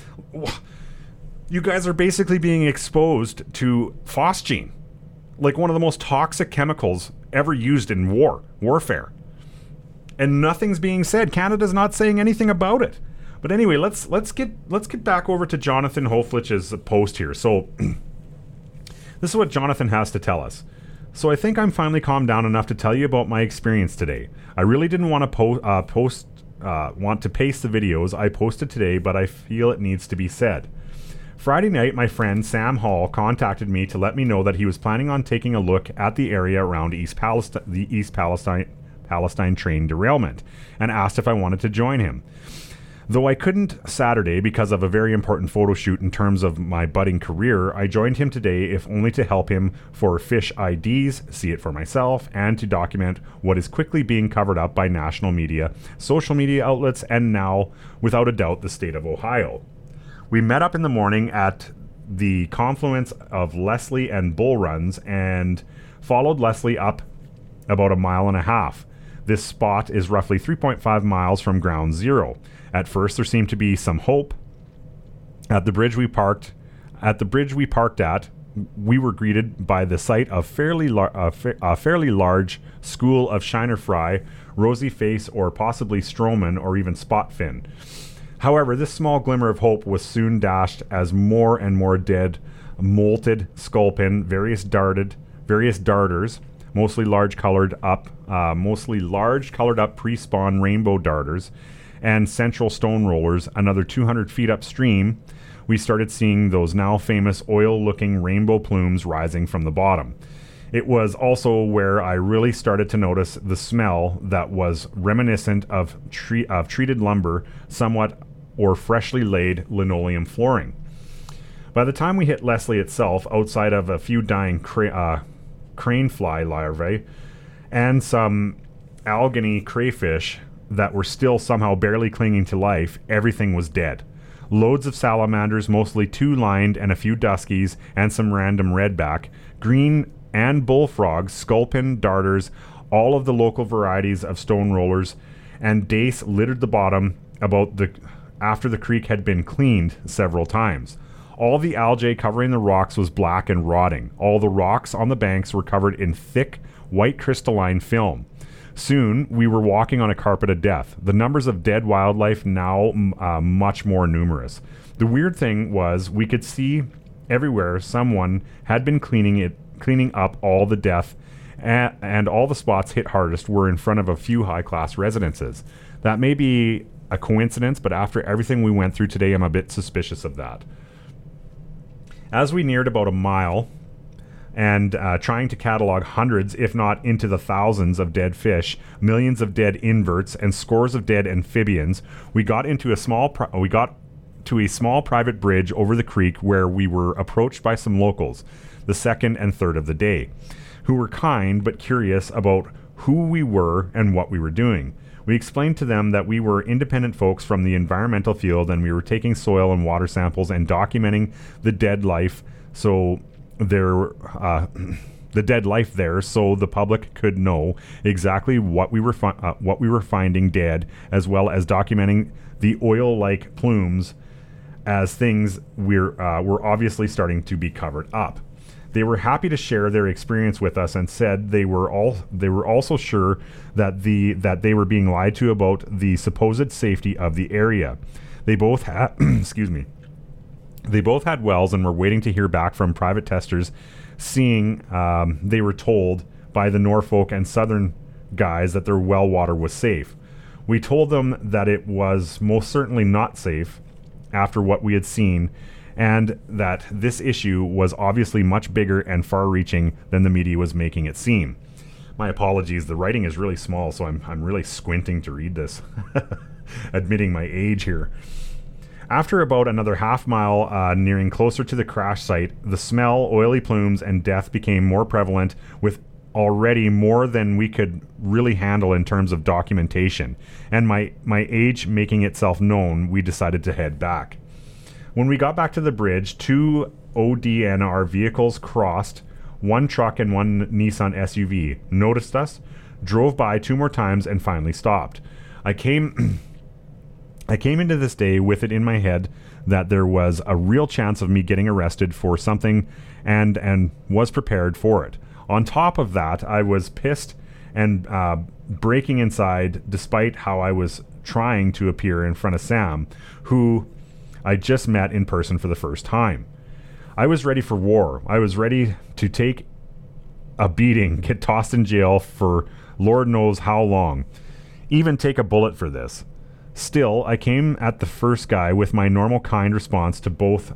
You guys are basically being exposed to phosgene, like one of the most toxic chemicals ever used in war, warfare. And nothing's being said. Canada's not saying anything about it. But anyway, let's let's get let's get back over to Jonathan Hoflich's post here. So this is what Jonathan has to tell us. So I think I'm finally calmed down enough to tell you about my experience today. I really didn't want to po- uh, post uh, want to paste the videos I posted today, but I feel it needs to be said. Friday night, my friend Sam Hall contacted me to let me know that he was planning on taking a look at the area around East Palestine, the East Palestine Palestine train derailment, and asked if I wanted to join him. Though I couldn't Saturday because of a very important photo shoot in terms of my budding career, I joined him today if only to help him for fish I Ds, see it for myself, and to document what is quickly being covered up by national media, social media outlets, and now, without a doubt, the state of Ohio. We met up in the morning at the confluence of Leslie and Bull Runs and followed Leslie up about a mile and a half. This spot is roughly three point five miles from ground zero. At first, there seemed to be some hope. At the bridge we parked, at the bridge we parked at, we were greeted by the sight of fairly lar- a, fa- a fairly large school of shiner fry, rosy face, or possibly stroman or even spot fin. However, this small glimmer of hope was soon dashed as more and more dead, molted sculpin, various darted, various darters, mostly large colored up, uh, mostly large colored up pre-spawn rainbow darters, and central stone rollers. Another two hundred feet upstream, we started seeing those now famous oil-looking rainbow plumes rising from the bottom. It was also where I really started to notice the smell that was reminiscent of, tre- of treated lumber, somewhat or freshly laid linoleum flooring. By the time we hit Leslie itself, outside of a few dying cra- uh, crane fly larvae and some algany crayfish that were still somehow barely clinging to life, everything was dead. Loads of salamanders, mostly two-lined, and a few duskies, and some random redback, green and bullfrogs, sculpin, darters, all of the local varieties of stone rollers, and dace littered the bottom about the after the creek had been cleaned several times. All the algae covering the rocks was black and rotting. All the rocks on the banks were covered in thick, white crystalline film. Soon, we were walking on a carpet of death. The numbers of dead wildlife now uh, much more numerous. The weird thing was we could see everywhere someone had been cleaning it, cleaning up all the death, and, and all the spots hit hardest were in front of a few high-class residences. That may be a coincidence, but after everything we went through today, I'm a bit suspicious of that. As we neared about a mile, and uh, trying to catalog hundreds, if not into the thousands of dead fish, millions of dead inverts, and scores of dead amphibians, we got into a small pri- we got to a small private bridge over the creek where we were approached by some locals, the second and third of the day, who were kind but curious about who we were and what we were doing. We explained to them that we were independent folks from the environmental field, and we were taking soil and water samples and documenting the dead life so there uh, the dead life there so the public could know exactly what we were fi- uh, what we were finding dead, as well as documenting the oil-like plumes as things we're uh, were obviously starting to be covered up. They were happy to share their experience with us and said they were all they were also sure that the that they were being lied to about the supposed safety of the area. They both had excuse me. They both had wells and were waiting to hear back from private testers, seeing um, they were told by the Norfolk and Southern guys that their well water was safe. We told them that it was most certainly not safe after what we had seen, and that this issue was obviously much bigger and far-reaching than the media was making it seem. My apologies, the writing is really small, so I'm I'm really squinting to read this, admitting my age here. After about another half mile, uh, nearing closer to the crash site, the smell, oily plumes, and death became more prevalent, with already more than we could really handle in terms of documentation, and my, my age making itself known, we decided to head back. When we got back to the bridge, two O D N R vehicles crossed, one truck and one Nissan S U V, noticed us, drove by two more times, and finally stopped. I came... I came into this day with it in my head that there was a real chance of me getting arrested for something, and and was prepared for it. On top of that, I was pissed and uh, breaking inside despite how I was trying to appear in front of Sam, who I just met in person for the first time. I was ready for war. I was ready to take a beating, get tossed in jail for Lord knows how long, even take a bullet for this. Still, I came at the first guy with my normal kind response to both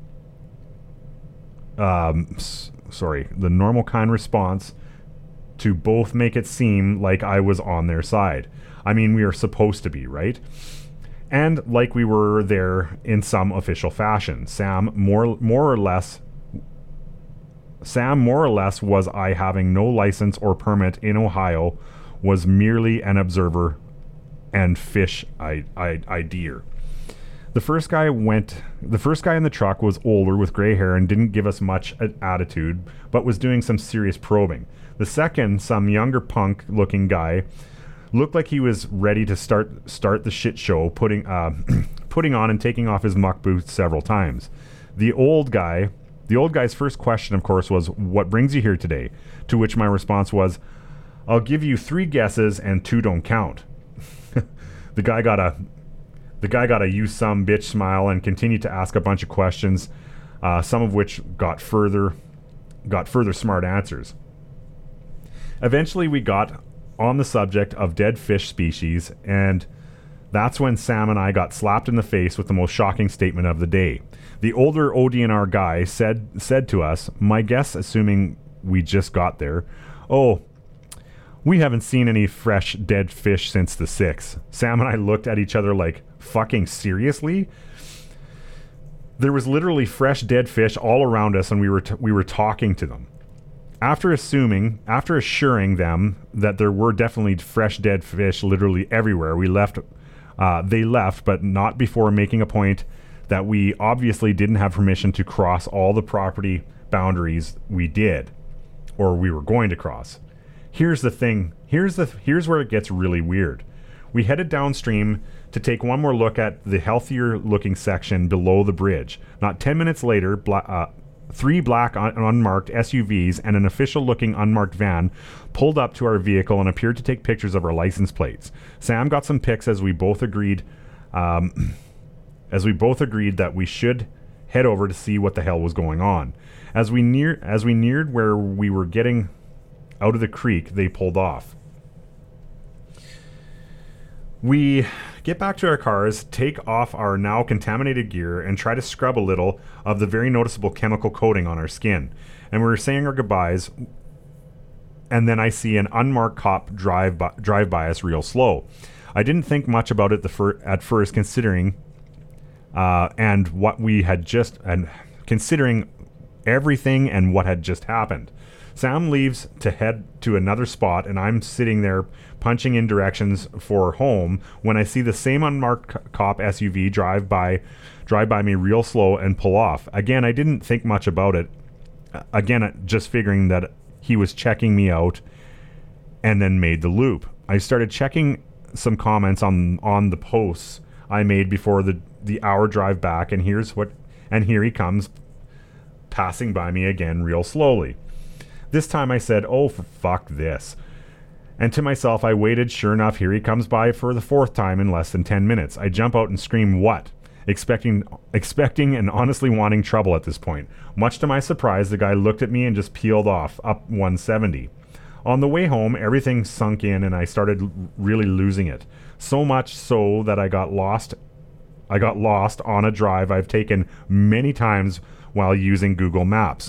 um, s- sorry, the normal kind response to both make it seem like I was on their side. I mean, we are supposed to be, right? And like we were there in some official fashion. Sam, more more or less Sam, more or less, was I having no license or permit in Ohio, was merely an observer and fish I, I, I deer. The first guy went. The first guy in the truck was older with gray hair and didn't give us much attitude, but was doing some serious probing. The second, some younger punk-looking guy, Looked like he was ready to start start the shit show, putting uh, putting on and taking off his muck boots several times. The old guy, the old guy's first question, of course, was, "What brings you here today?" To which my response was, "I'll give you three guesses and two don't count." the guy got a the guy got a "you some bitch" smile and continued to ask a bunch of questions, uh, some of which got further got further smart answers. Eventually, we got on the subject of dead fish species, and that's when Sam and I got slapped in the face with the most shocking statement of the day. The older O D N R guy said said to us, my guess, assuming we just got there, "Oh, we haven't seen any fresh dead fish since the sixth." Sam and I looked at each other like, fucking seriously? There was literally fresh dead fish all around us, and we were t- we were talking to them. After assuming, after assuring them that there were definitely fresh dead fish literally everywhere, we left. Uh, they left, but not before making a point that we obviously didn't have permission to cross all the property boundaries we did, or we were going to cross. Here's the thing. Here's the here's where it gets really weird. We headed downstream to take one more look at the healthier looking section below the bridge. Not ten minutes later, bla- uh, three black un- unmarked S U Vs and an official looking unmarked van pulled up to our vehicle and appeared to take pictures of our license plates. Sam got some pics as we both agreed um, as we both agreed that we should head over to see what the hell was going on. As we near as we neared where we were getting out of the creek, they pulled off. We get back to our cars, take off our now contaminated gear, and try to scrub a little of the very noticeable chemical coating on our skin. And we were saying our goodbyes, and then I see an unmarked cop drive by, drive by us real slow. I didn't think much about it the fir- at first, considering uh, and what we had just and considering everything and what had just happened. Sam leaves to head to another spot, and I'm sitting there punching in directions for home when I see the same unmarked c- cop S U V drive by drive by me real slow and pull off. Again, I didn't think much about it. Uh, again, just figuring that he was checking me out, and then made the loop. I started checking some comments on on the posts I made before the the hour drive back, and here's what and here he comes passing by me again real slowly. This time I said, "Oh, for fuck this." And to myself, I waited. Sure enough, here he comes by for the fourth time in less than ten minutes. I jump out and scream, "What?" Expecting expecting and honestly wanting trouble at this point. Much to my surprise, the guy looked at me and just peeled off, up one seventy. On the way home, everything sunk in and I started really losing it. So much so that I got lost I got lost on a drive I've taken many times while using Google Maps.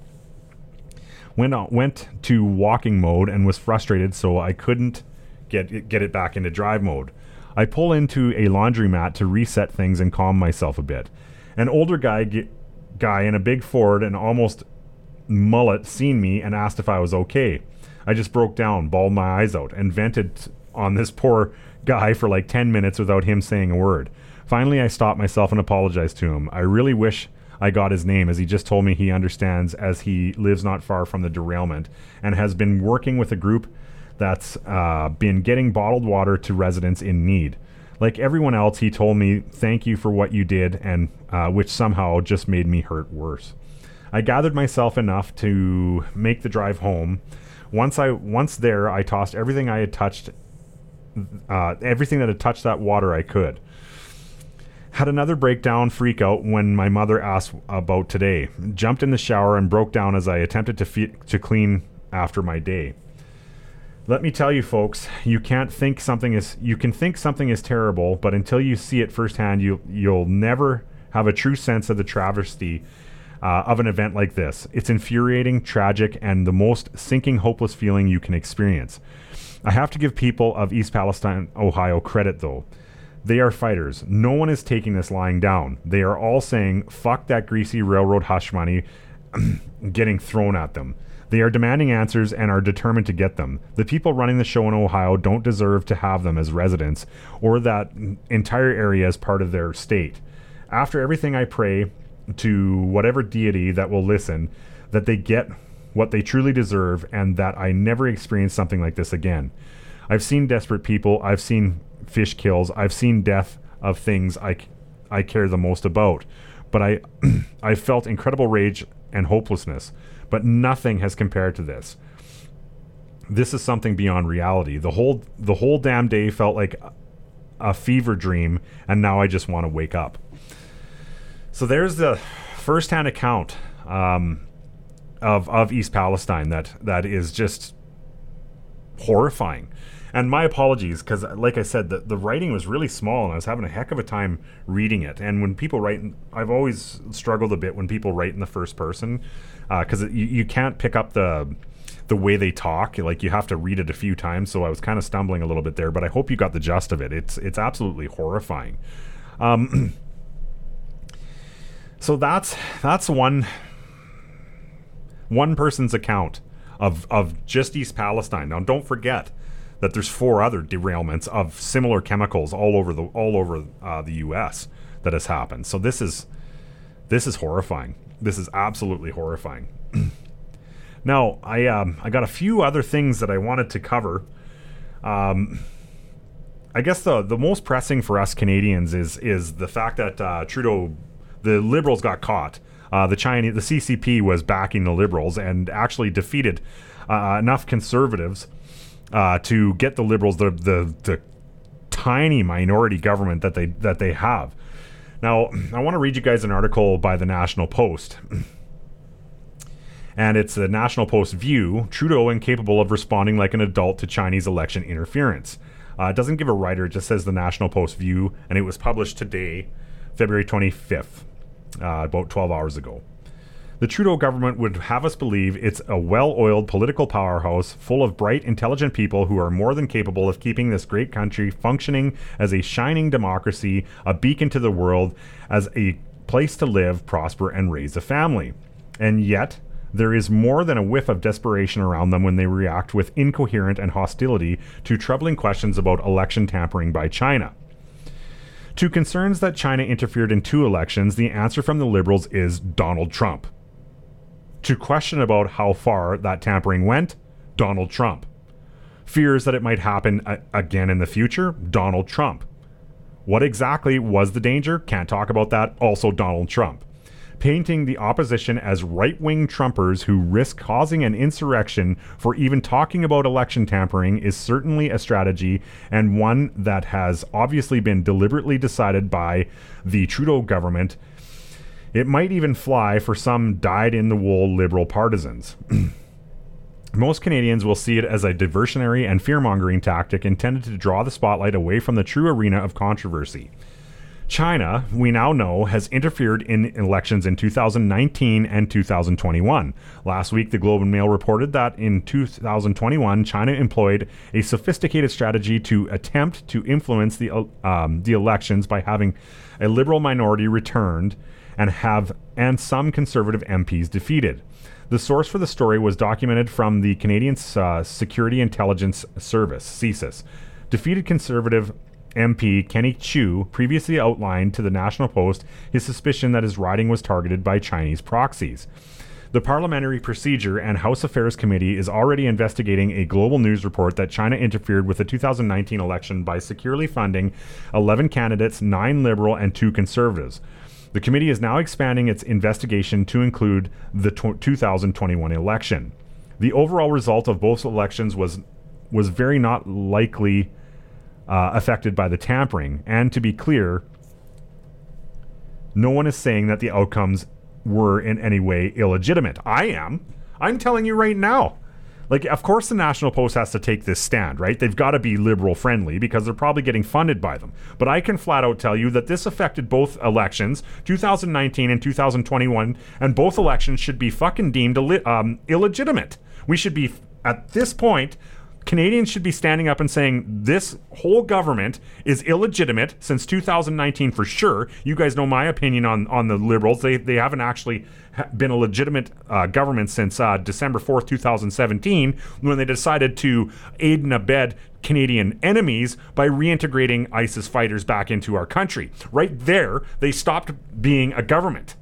Went, uh, went to walking mode and was frustrated, so I couldn't get get it back into drive mode. I pull into a laundromat to reset things and calm myself a bit. An older guy get, guy in a big Ford and almost mullet seen me and asked if I was okay. I just broke down, bawled my eyes out, and vented on this poor guy for like ten minutes without him saying a word. Finally, I stopped myself and apologized to him. I really wish I got his name, as he just told me he understands, as he lives not far from the derailment and has been working with a group that's uh, been getting bottled water to residents in need. Like everyone else, he told me, "Thank you for what you did," and uh, which somehow just made me hurt worse. I gathered myself enough to make the drive home. Once I once there, I tossed everything I had touched, uh, everything that had touched that water I could. Had another breakdown freak out when my mother asked about today. Jumped in the shower and broke down as I attempted to fe- to clean after my day. Let me tell you, folks, you can't think something is you can think something is terrible, but until you see it firsthand, you you'll never have a true sense of the travesty uh, of an event like this. It's infuriating, tragic, and the most sinking, hopeless feeling you can experience. I have to give people of East Palestine, Ohio, credit though. They are fighters. No one is taking this lying down. They are all saying, "Fuck that greasy railroad hush money," getting thrown at them. They are demanding answers and are determined to get them. The people running the show in Ohio don't deserve to have them as residents or that entire area as part of their state. After everything, I pray to whatever deity that will listen that they get what they truly deserve and that I never experience something like this again. I've seen desperate people. I've seen fish kills. I've seen death of things I, I care the most about. But I, I felt incredible rage and hopelessness. But nothing has compared to this. This is something beyond reality. The whole the whole damn day felt like a, a fever dream, and now I just want to wake up. So there's the first-hand account um, of of East Palestine that that is just horrifying. And my apologies, because like I said, the, the writing was really small, and I was having a heck of a time reading it. And when people write, I've always struggled a bit when people write in the first person, because uh, you, you can't pick up the the way they talk. Like, you have to read it a few times, so I was kind of stumbling a little bit there, but I hope you got the gist of it. It's it's absolutely horrifying. Um, so that's that's one one person's account of of just East Palestine. Now, don't forget that there's four other derailments of similar chemicals all over the all over uh, the U S that has happened. So this is this is horrifying. This is absolutely horrifying. Now, I um, I got a few other things that I wanted to cover. Um, I guess the the most pressing for us Canadians is is the fact that uh, Trudeau, the Liberals got caught. Uh, the Chinese, the C C P was backing the Liberals and actually defeated uh, enough Conservatives uh, to get the Liberals the, the the tiny minority government that they that they have. Now, I want to read you guys an article by the National Post. And it's the National Post view, Trudeau incapable of responding like an adult to Chinese election interference. Uh, it doesn't give a writer, it just says the National Post view, and it was published today, February twenty-fifth, uh, about twelve hours ago. The Trudeau government would have us believe it's a well-oiled political powerhouse full of bright, intelligent people who are more than capable of keeping this great country functioning as a shining democracy, a beacon to the world, as a place to live, prosper, and raise a family. And yet, there is more than a whiff of desperation around them when they react with incoherent and hostility to troubling questions about election tampering by China. To concerns that China interfered in two elections, the answer from the Liberals is Donald Trump. To question about how far that tampering went, Donald Trump. Fears that it might happen a- again in the future, Donald Trump. What exactly was the danger? Can't talk about that, also Donald Trump. Painting the opposition as right-wing Trumpers who risk causing an insurrection for even talking about election tampering is certainly a strategy, and one that has obviously been deliberately decided by the Trudeau government. It might even fly for some dyed-in-the-wool Liberal partisans. Most Canadians will see it as a diversionary and fear-mongering tactic intended to draw the spotlight away from the true arena of controversy. China, we now know, has interfered in elections in two thousand nineteen and two thousand twenty-one. Last week, the Globe and Mail reported that in two thousand twenty-one, China employed a sophisticated strategy to attempt to influence the um, the elections by having a Liberal minority returned and have and some Conservative M Ps defeated. The source for the story was documented from the Canadian uh, Security Intelligence Service, C S I S. Defeated Conservative M P Kenny Chiu previously outlined to the National Post his suspicion that his riding was targeted by Chinese proxies. The Parliamentary Procedure and House Affairs Committee is already investigating a Global News report that China interfered with the two thousand nineteen election by securely funding eleven candidates, nine Liberal and two Conservatives. The committee is now expanding its investigation to include the tw- two thousand twenty-one election. The overall result of both elections was was very not likely Uh, affected by the tampering. And to be clear, no one is saying that the outcomes were in any way illegitimate. I am. I'm telling you right now. Like, of course the National Post has to take this stand, right? They've got to be Liberal friendly because they're probably getting funded by them. But I can flat out tell you that this affected both elections, two thousand nineteen and two thousand twenty-one, and both elections should be fucking deemed illi- um, illegitimate. We should be, at this point, Canadians should be standing up and saying this whole government is illegitimate since two thousand nineteen for sure. You guys know my opinion on, on the Liberals. They they haven't actually ha- been a legitimate uh, government since uh, December fourth, two thousand seventeen, when they decided to aid and abet Canadian enemies by reintegrating ISIS fighters back into our country. Right there, they stopped being a government.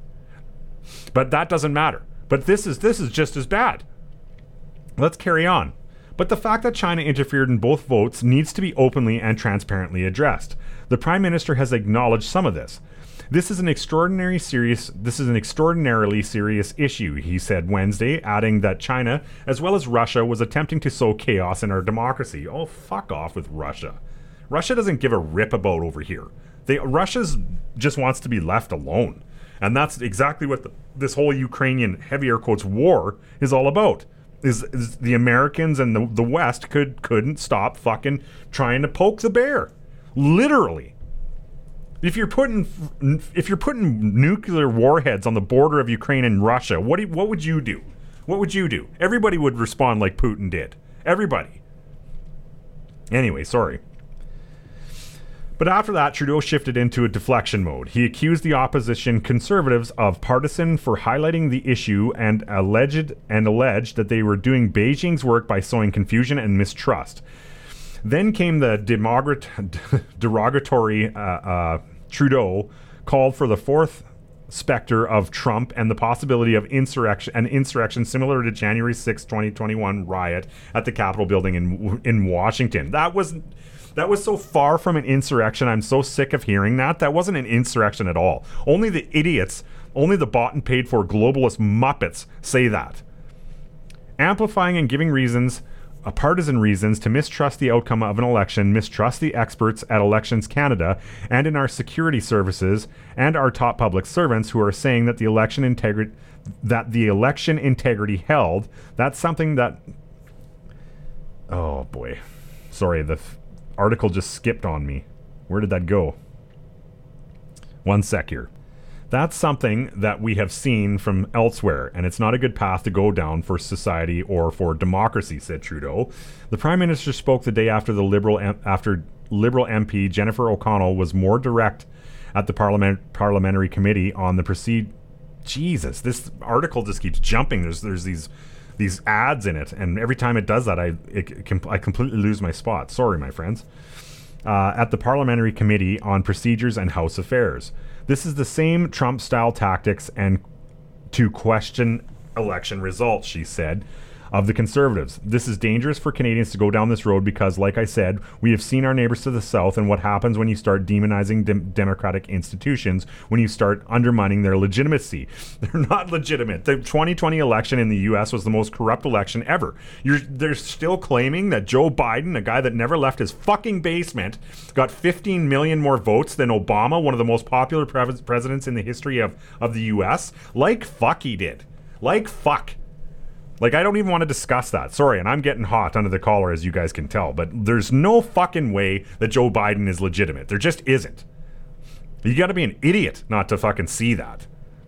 But that doesn't matter. But this is this is just as bad. Let's carry on. But the fact that China interfered in both votes needs to be openly and transparently addressed. The Prime Minister has acknowledged some of this. This is an extraordinary serious this is an extraordinarily serious issue, he said Wednesday, adding that China, as well as Russia, was attempting to sow chaos in our democracy. Oh, fuck off with Russia. Russia doesn't give a rip about over here. They Russia's just wants to be left alone. And that's exactly what the, this whole Ukrainian heavy air quotes war is all about. Is, is the Americans and the, the West could couldn't stop fucking trying to poke the bear. Literally. If you're putting if you're putting nuclear warheads on the border of Ukraine and Russia, what do you, what would you do? What would you do? Everybody would respond like Putin did. Everybody. Anyway, sorry. But after that, Trudeau shifted into a deflection mode. He accused the opposition Conservatives of partisan for highlighting the issue and alleged and alleged that they were doing Beijing's work by sowing confusion and mistrust. Then came the demograt- derogatory uh, uh, Trudeau called for the fourth specter of Trump and the possibility of insurrection, an insurrection similar to January sixth, twenty twenty-one riot at the Capitol building in in Washington. That was that was so far from an insurrection. I'm so sick of hearing that. That wasn't an insurrection at all. Only the idiots, only the bought and paid for globalist muppets say that. Amplifying and giving reasons Uh, partisan reasons to mistrust the outcome of an election, mistrust the experts at Elections Canada and in our security services and our top public servants who are saying that the election integrity that the election integrity held. That's something that oh boy. Sorry, the f- article just skipped on me. Where did that go? One sec here. That's something that we have seen from elsewhere, and it's not a good path to go down for society or for democracy, said Trudeau. The Prime Minister spoke the day after the Liberal M- after Liberal M P Jennifer O'Connell was more direct at the Parliament Parliamentary Committee on the proceed. Jesus, this article just keeps jumping. There's there's these these ads in it, and every time it does that, I it, it, I completely lose my spot. Sorry, my friends. Uh, at the Parliamentary Committee on Procedures and House Affairs. This is the same Trump-style tactics and to question election results, she said, of the Conservatives. This is dangerous for Canadians to go down this road because, like I said, we have seen our neighbors to the south and what happens when you start demonizing dem- democratic institutions, when you start undermining their legitimacy. They're not legitimate. The twenty twenty election in the U S was the most corrupt election ever. You're, they're still claiming that Joe Biden, a guy that never left his fucking basement, got fifteen million more votes than Obama, one of the most popular pre- presidents in the history of, of the U S. Like fuck he did. Like fuck. Like, I don't even want to discuss that. Sorry, and I'm getting hot under the collar, as you guys can tell. But there's no fucking way that Joe Biden is legitimate. There just isn't. You got to be an idiot not to fucking see that.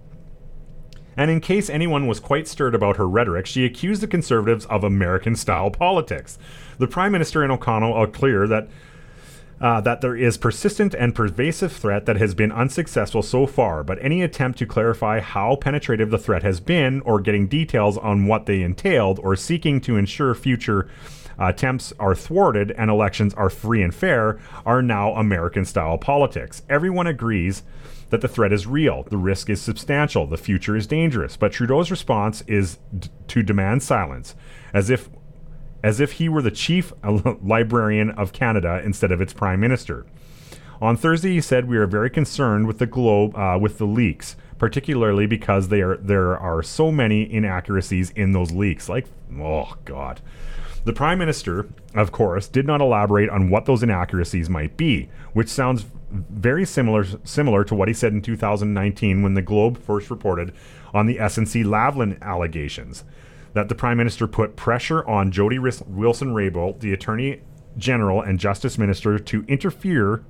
And in case anyone was quite stirred about her rhetoric, she accused the Conservatives of American-style politics. The Prime Minister and O'Connell are clear that Uh, that there is persistent and pervasive threat that has been unsuccessful so far, but any attempt to clarify how penetrative the threat has been, or getting details on what they entailed, or seeking to ensure future uh, attempts are thwarted and elections are free and fair, are now American-style politics. Everyone agrees that the threat is real, the risk is substantial, the future is dangerous, but Trudeau's response is d- to demand silence, as if as if he were the chief librarian of Canada instead of its prime minister. On Thursday, he said, "We are very concerned with the globe, uh, with the leaks, particularly because they are there are so many inaccuracies in those leaks." Like, oh God. The Prime Minister, of course, did not elaborate on what those inaccuracies might be, which sounds very similar similar to what he said in two thousand nineteen when the Globe first reported on the S N C Lavalin allegations, that the Prime Minister put pressure on Jody Wilson-Raybould, the Attorney General and Justice Minister, to interfere.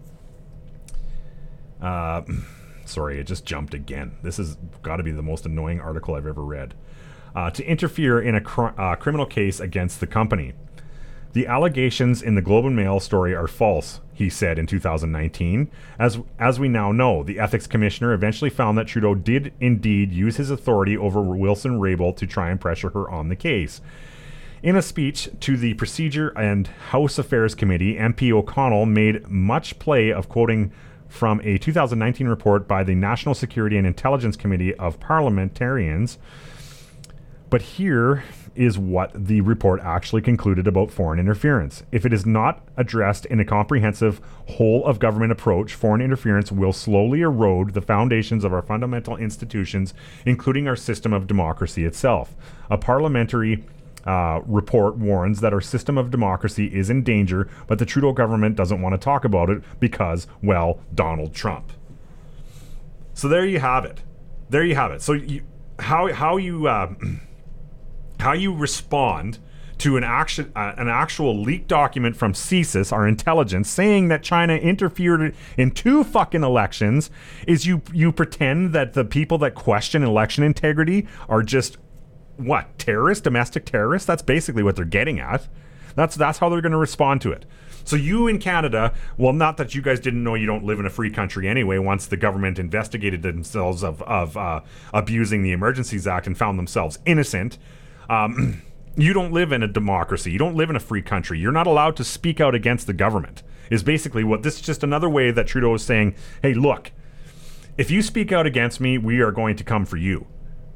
Uh, sorry, it just jumped again. This has got to be the most annoying article I've ever read. Uh, to interfere in a cr- uh, criminal case against the company. The allegations in the Globe and Mail story are false, he said in two thousand nineteen. As as we now know, the Ethics Commissioner eventually found that Trudeau did indeed use his authority over Wilson-Raybould to try and pressure her on the case. In a speech to the Procedure and House Affairs Committee, M P O'Connell made much play of quoting from a two thousand nineteen report by the National Security and Intelligence Committee of Parliamentarians, But here is what the report actually concluded about foreign interference. If it is not addressed in a comprehensive whole of government approach, foreign interference will slowly erode the foundations of our fundamental institutions, including our system of democracy itself. A parliamentary uh, report warns that our system of democracy is in danger, but the Trudeau government doesn't want to talk about it because, well, Donald Trump. So there you have it. There you have it. So you, how how you uh, how you respond to an action uh, an actual leaked document from CSIS, our intelligence, saying that China interfered in two fucking elections, is you you pretend that the people that question election integrity are just what, terrorists, domestic terrorists? That's basically what they're getting at. That's that's how they're going to respond to it. So you in Canada, well, not that you guys didn't know you don't live in a free country anyway, once the government investigated themselves of, of uh, abusing the Emergencies Act and found themselves innocent. Um, you don't live in a democracy. You don't live in a free country. You're not allowed to speak out against the government, is basically what this is just another way that Trudeau is saying, hey, look, if you speak out against me, we are going to come for you.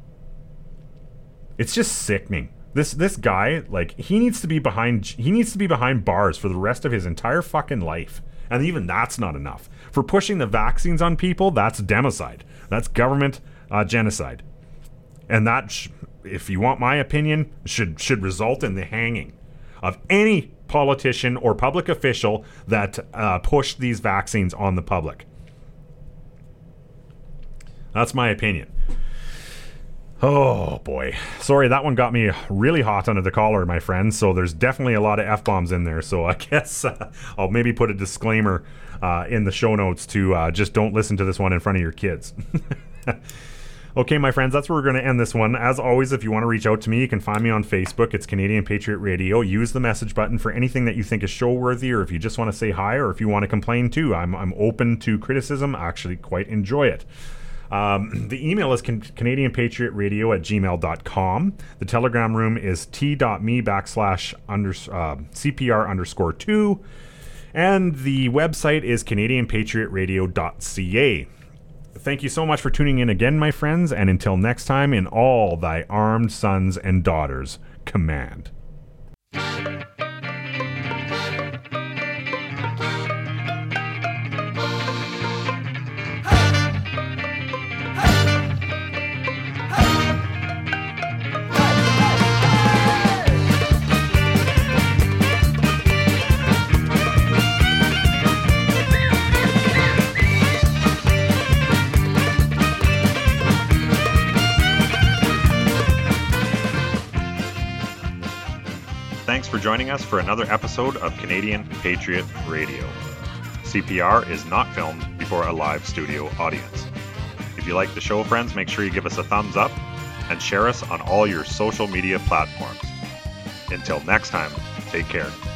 It's just sickening. This this guy, like, he needs to be behind he needs to be behind bars for the rest of his entire fucking life. And even that's not enough. For pushing the vaccines on people, that's democide. That's government uh, genocide. And that, sh- if you want my opinion, should should result in the hanging of any politician or public official that uh, pushed these vaccines on the public. That's my opinion. Oh boy. Sorry, that one got me really hot under the collar, my friends. So there's definitely a lot of F-bombs in there. So I guess uh, I'll maybe put a disclaimer uh, in the show notes to uh, just don't listen to this one in front of your kids. Okay, my friends, that's where we're going to end this one. As always, if you want to reach out to me, you can find me on Facebook. It's Canadian Patriot Radio. Use the message button for anything that you think is show-worthy, or if you just want to say hi, or if you want to complain too. I'm, I'm open to criticism. I actually quite enjoy it. Um, the email is can- Canadian Patriot Radio at gmail dot com. The Telegram room is t.me backslash under, uh, CPR underscore two. And the website is Canadian Patriot Radio dot c a. Thank you so much for tuning in again, my friends. And until next time, in all thy armed sons and daughters, command. Thanks for joining us for another episode of Canadian Patriot Radio. C P R is not filmed before a live studio audience. If you like the show, friends, make sure you give us a thumbs up and share us on all your social media platforms. Until next time, take care.